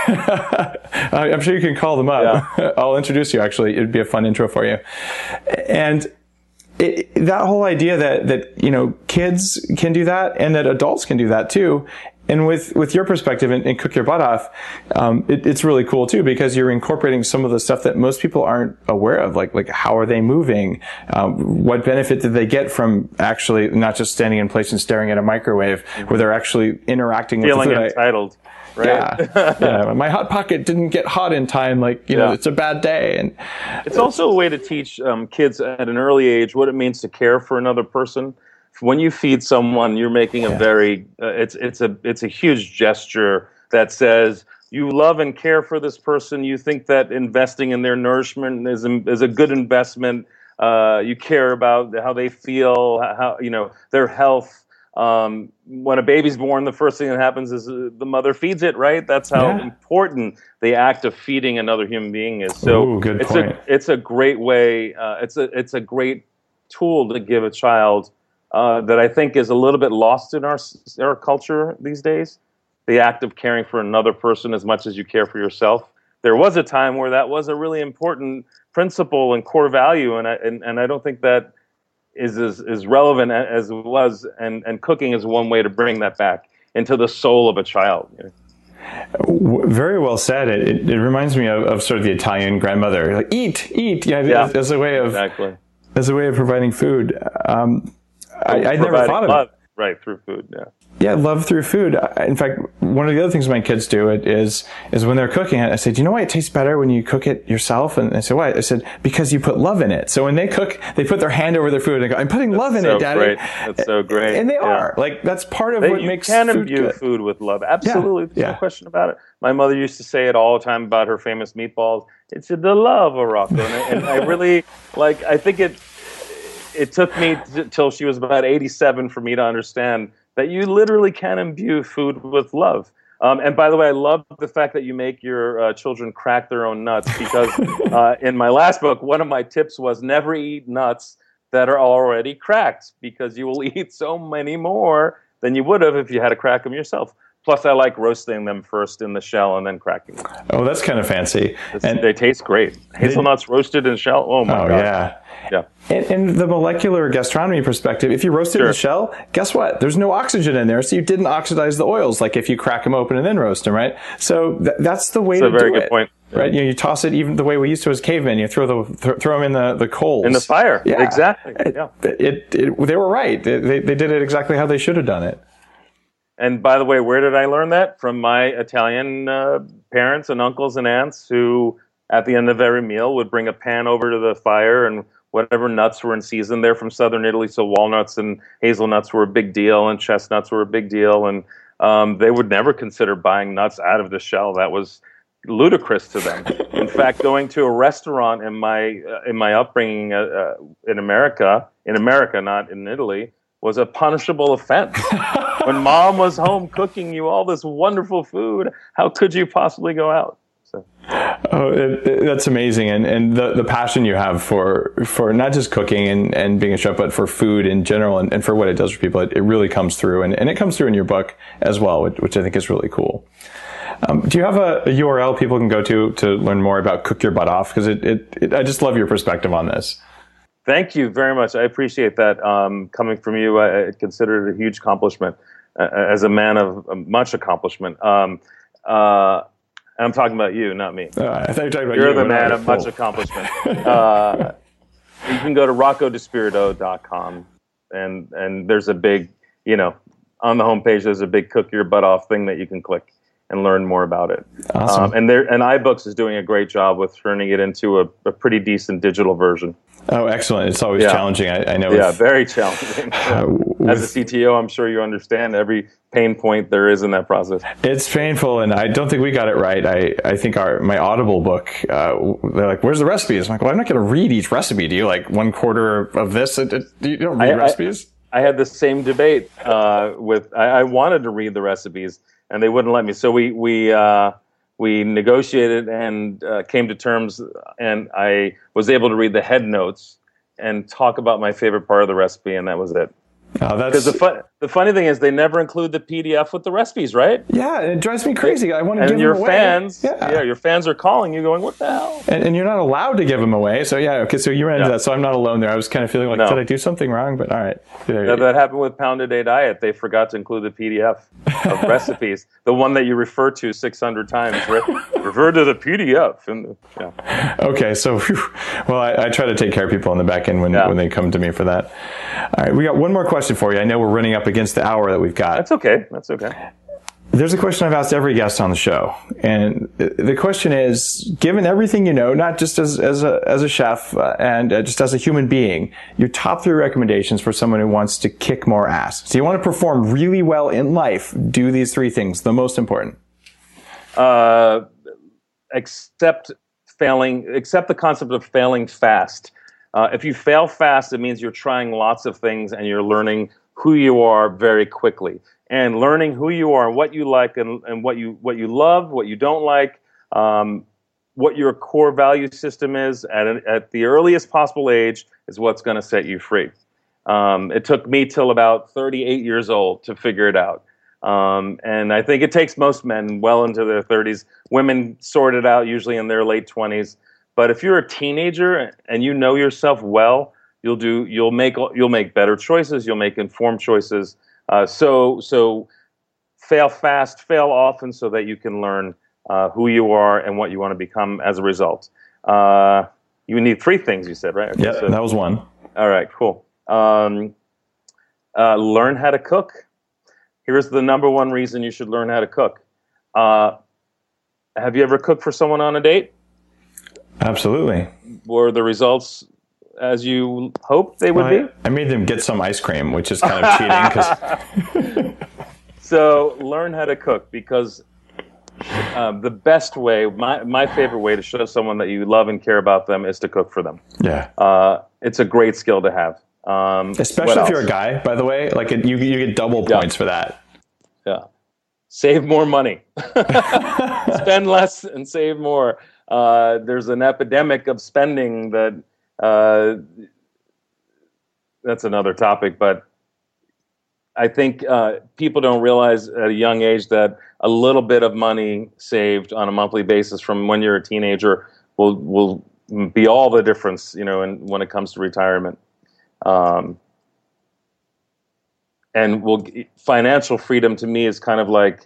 I'm sure you can call them up. Yeah. I'll introduce you, actually. It'd be a fun intro for you. And that whole idea that kids can do that and that adults can do that too. And with your perspective and cook your butt off, it's really cool too, because you're incorporating some of the stuff that most people aren't aware of, like how are they moving? What benefit did they get from actually not just standing in place and staring at a microwave, where they're actually interacting with the food? Feeling entitled. Right? Yeah. My Hot Pocket didn't get hot in time. It's a bad day. And it's also a way to teach kids at an early age what it means to care for another person. When you feed someone, you're making a very it's a huge gesture that says you love and care for this person. You think that investing in their nourishment is a good investment. You care about how they feel, how their health. When a baby's born, the first thing that happens is the mother feeds it, right? That's how important the act of feeding another human being is. So good point. It's a great way. It's a great tool to give a child that I think is a little bit lost in our culture these days. The act of caring for another person as much as you care for yourself. There was a time where that was a really important principle and core value, and I don't think that is as relevant as it was, and cooking is one way to bring that back into the soul of a child. Very well said. It reminds me of sort of the Italian grandmother, like eat, as a way of providing food. I never thought of it. Right, through food, Yeah, love through food. In fact, one of the other things my kids do is when they're cooking it, I say, do you know why it tastes better when you cook it yourself? And they say, why? I said, because you put love in it. So when they cook, they put their hand over their food and go, I'm putting love in it, Daddy. Great. That's so great. And they are. Like, that's part of what makes food good. You can imbue food with love. Absolutely. There's no question about it. My mother used to say it all the time about her famous meatballs. It's the love of Rocco. And I really, I think it took me till she was about 87 for me to understand that you literally can imbue food with love. And by the way, I love the fact that you make your children crack their own nuts, because in my last book, one of my tips was never eat nuts that are already cracked, because you will eat so many more than you would have if you had to crack them yourself. Plus, I like roasting them first in the shell and then cracking them. Oh, that's kind of fancy. And they taste great. Hazelnuts roasted in shell. Oh, my God. Yeah. In the molecular gastronomy perspective, if you roast it in the shell, guess what? There's no oxygen in there, so you didn't oxidize the oils like if you crack them open and then roast them, right? So that's the way to do it. That's a very good point. Right? You tass it even the way we used to as cavemen. You throw them in the coals. In the fire. Yeah. Exactly. They were right. They did it exactly how they should have done it. And by the way, where did I learn that? From my Italian parents and uncles and aunts, who at the end of every meal would bring a pan over to the fire, and whatever nuts were in season. They're from southern Italy, so walnuts and hazelnuts were a big deal, and chestnuts were a big deal. And they would never consider buying nuts out of the shell. That was ludicrous to them. In fact, going to a restaurant in my upbringing in America, not in Italy, was a punishable offense. When mom was home cooking you all this wonderful food, how could you possibly go out? So. That's amazing, and the passion you have for not just cooking and being a chef, but for food in general, and for what it does for people, it really comes through, and it comes through in your book as well, which I think is really cool. Do you have a URL people can go to learn more about Cook Your Butt Off? Because I just love your perspective on this. Thank you very much. I appreciate that. Coming from you, I consider it a huge accomplishment as a man of much accomplishment. I'm talking about you, not me. I thought you were talking about You're the man of much accomplishment. You can go to RoccoDispirito.com, and there's a big, on the homepage, there's a big Cook Your Butt Off thing that you can click and learn more about it. Awesome. And iBooks is doing a great job with turning it into a pretty decent digital version. Oh, excellent. It's always challenging. I know. Yeah, very challenging. As a CTO, I'm sure you understand every pain point there is in that process. It's painful, and I don't think we got it right. I think my Audible book, they're like, where's the recipes? I'm like, well, I'm not going to read each recipe. Do you like 1/4 of this? You don't read recipes? I had the same debate I wanted to read the recipes, and they wouldn't let me. So we negotiated and came to terms, and I was able to read the head notes and talk about my favorite part of the recipe, and that was it. Because the funny thing is, they never include the PDF with the recipes, right? Yeah, it drives me crazy. I want to give them away. And your fans, your fans are calling you, going, "What the hell?" And you're not allowed to give them away. So okay, so you ran into that. So I'm not alone there. I was kind of feeling like, did I do something wrong? But all right. That happened with Pound a Day Diet. They forgot to include the PDF of recipes, the one that you refer to 600 times. Refer to the PDF. Okay, so well, I try to take care of people on the back end when they come to me for that. All right, we got one more question for you. I know we're running up against the hour that we've got. That's okay. There's a question I've asked every guest on the show, and the question is: given everything you know, not just as a chef and just as a human being, your top 3 recommendations for someone who wants to kick more ass. So you want to perform really well in life. Do these 3 things. The most important. Accept the concept of failing fast. If you fail fast, it means you're trying lots of things and you're learning who you are very quickly. And learning who you are and what you like and what you love, what you don't like, what your core value system is at the earliest possible age is what's going to set you free. It took me till about 38 years old to figure it out. And I think it takes most men well into their 30s. Women sort it out usually in their late 20s. But if you're a teenager and you know yourself well, you'll make better choices. You'll make informed choices. So fail fast, fail often, so that you can learn who you are and what you want to become as a result. You need 3 things, you said, right? Okay, yeah, that was one. All right, cool. Learn how to cook. Here's the number 1 reason you should learn how to cook. Have you ever cooked for someone on a date? Absolutely. Were the results as you hoped they would be? I made them get some ice cream, which is kind of cheating. So learn how to cook, because the best way, my favorite way to show someone that you love and care about them is to cook for them. Yeah. It's a great skill to have. Especially if you're a guy, by the way. Like you get double points for that. Yeah. Save more money. Spend less and save more. There's an epidemic of spending that that's another topic, but I think people don't realize at a young age that a little bit of money saved on a monthly basis from when you're a teenager will be all the difference, when it comes to retirement. And financial freedom to me is kind of like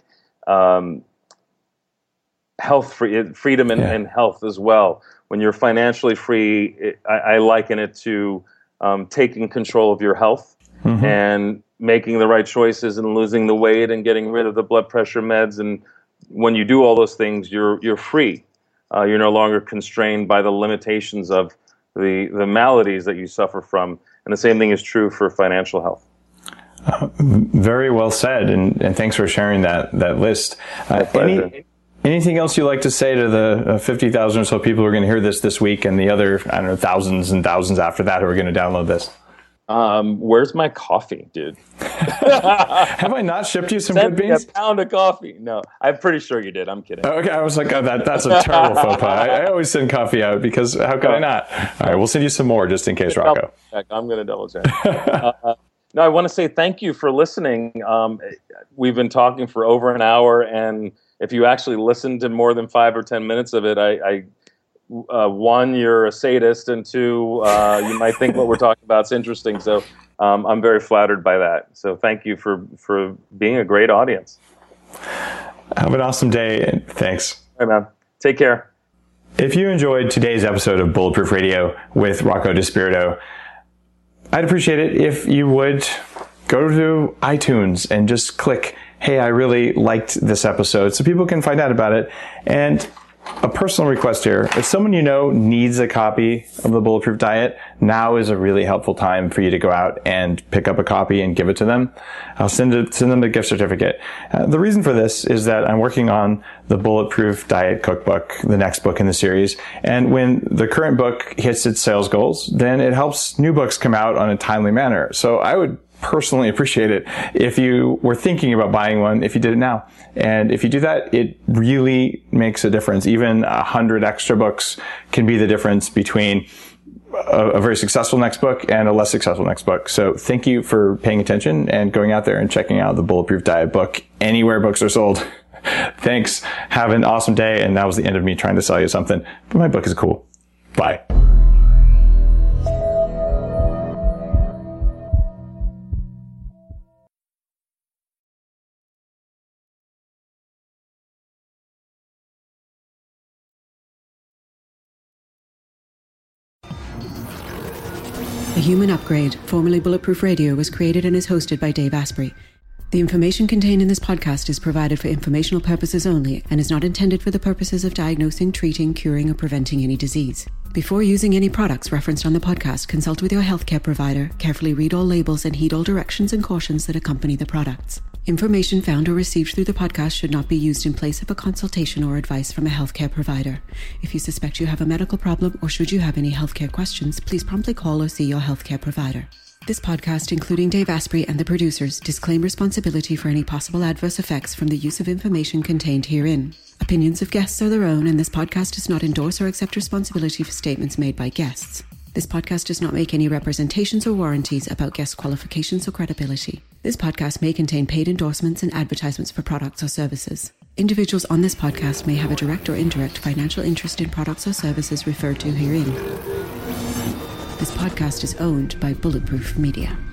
freedom and health as well. When you're financially free, I liken it to taking control of your health and making the right choices and losing the weight and getting rid of the blood pressure meds. And when you do all those things, you're free. You're no longer constrained by the limitations of the maladies that you suffer from. And the same thing is true for financial health. Very well said, and thanks for sharing that list. Anything else you'd like to say to the 50,000 or so people who are going to hear this week and the other, I don't know, thousands and thousands after that who are going to download this? Where's my coffee, dude? Have I not shipped you some good beans? A pound of coffee. No, I'm pretty sure you did. I'm kidding. Okay, I was like, oh, that's a terrible faux pas. I always send coffee out because how could I not? All right, we'll send you some more just in case, Rocco. I'm going to double check. No, I want to say thank you for listening. We've been talking for over an hour, and if you actually listened to more than 5 or 10 minutes of it, one, you're a sadist, and two, you might think what we're talking about is interesting. So I'm very flattered by that. So thank you for being a great audience. Have an awesome day, and thanks. All right, man. Take care. If you enjoyed today's episode of Bulletproof Radio with Rocco DiSpirito, I'd appreciate it if you would go to iTunes and just click, hey, I really liked this episode, so people can find out about it. And a personal request here, if someone you know needs a copy of the Bulletproof Diet, now is a really helpful time for you to go out and pick up a copy and give it to them. I'll send them a gift certificate. The reason for this is that I'm working on the Bulletproof Diet Cookbook, the next book in the series. And when the current book hits its sales goals, then it helps new books come out on a timely manner. So I would personally appreciate it if you were thinking about buying one, if you did it now. And if you do that, it really makes a difference. Even 100 extra books can be the difference between a very successful next book and a less successful next book. So thank you for paying attention and going out there and checking out the Bulletproof Diet book anywhere books are sold. Thanks. Have an awesome day. And that was the end of me trying to sell you something, but my book is cool. Bye. The Human Upgrade, formerly Bulletproof Radio, was created and is hosted by Dave Asprey. The information contained in this podcast is provided for informational purposes only and is not intended for the purposes of diagnosing, treating, curing, or preventing any disease. Before using any products referenced on the podcast, consult with your healthcare provider, carefully read all labels, and heed all directions and cautions that accompany the products. Information found or received through the podcast should not be used in place of a consultation or advice from a healthcare provider. If you suspect you have a medical problem or should you have any healthcare questions, please promptly call or see your healthcare provider. This podcast, including Dave Asprey and the producers, disclaim responsibility for any possible adverse effects from the use of information contained herein. Opinions of guests are their own, and this podcast does not endorse or accept responsibility for statements made by guests. This podcast does not make any representations or warranties about guest qualifications or credibility. This podcast may contain paid endorsements and advertisements for products or services. Individuals on this podcast may have a direct or indirect financial interest in products or services referred to herein. This podcast is owned by Bulletproof Media.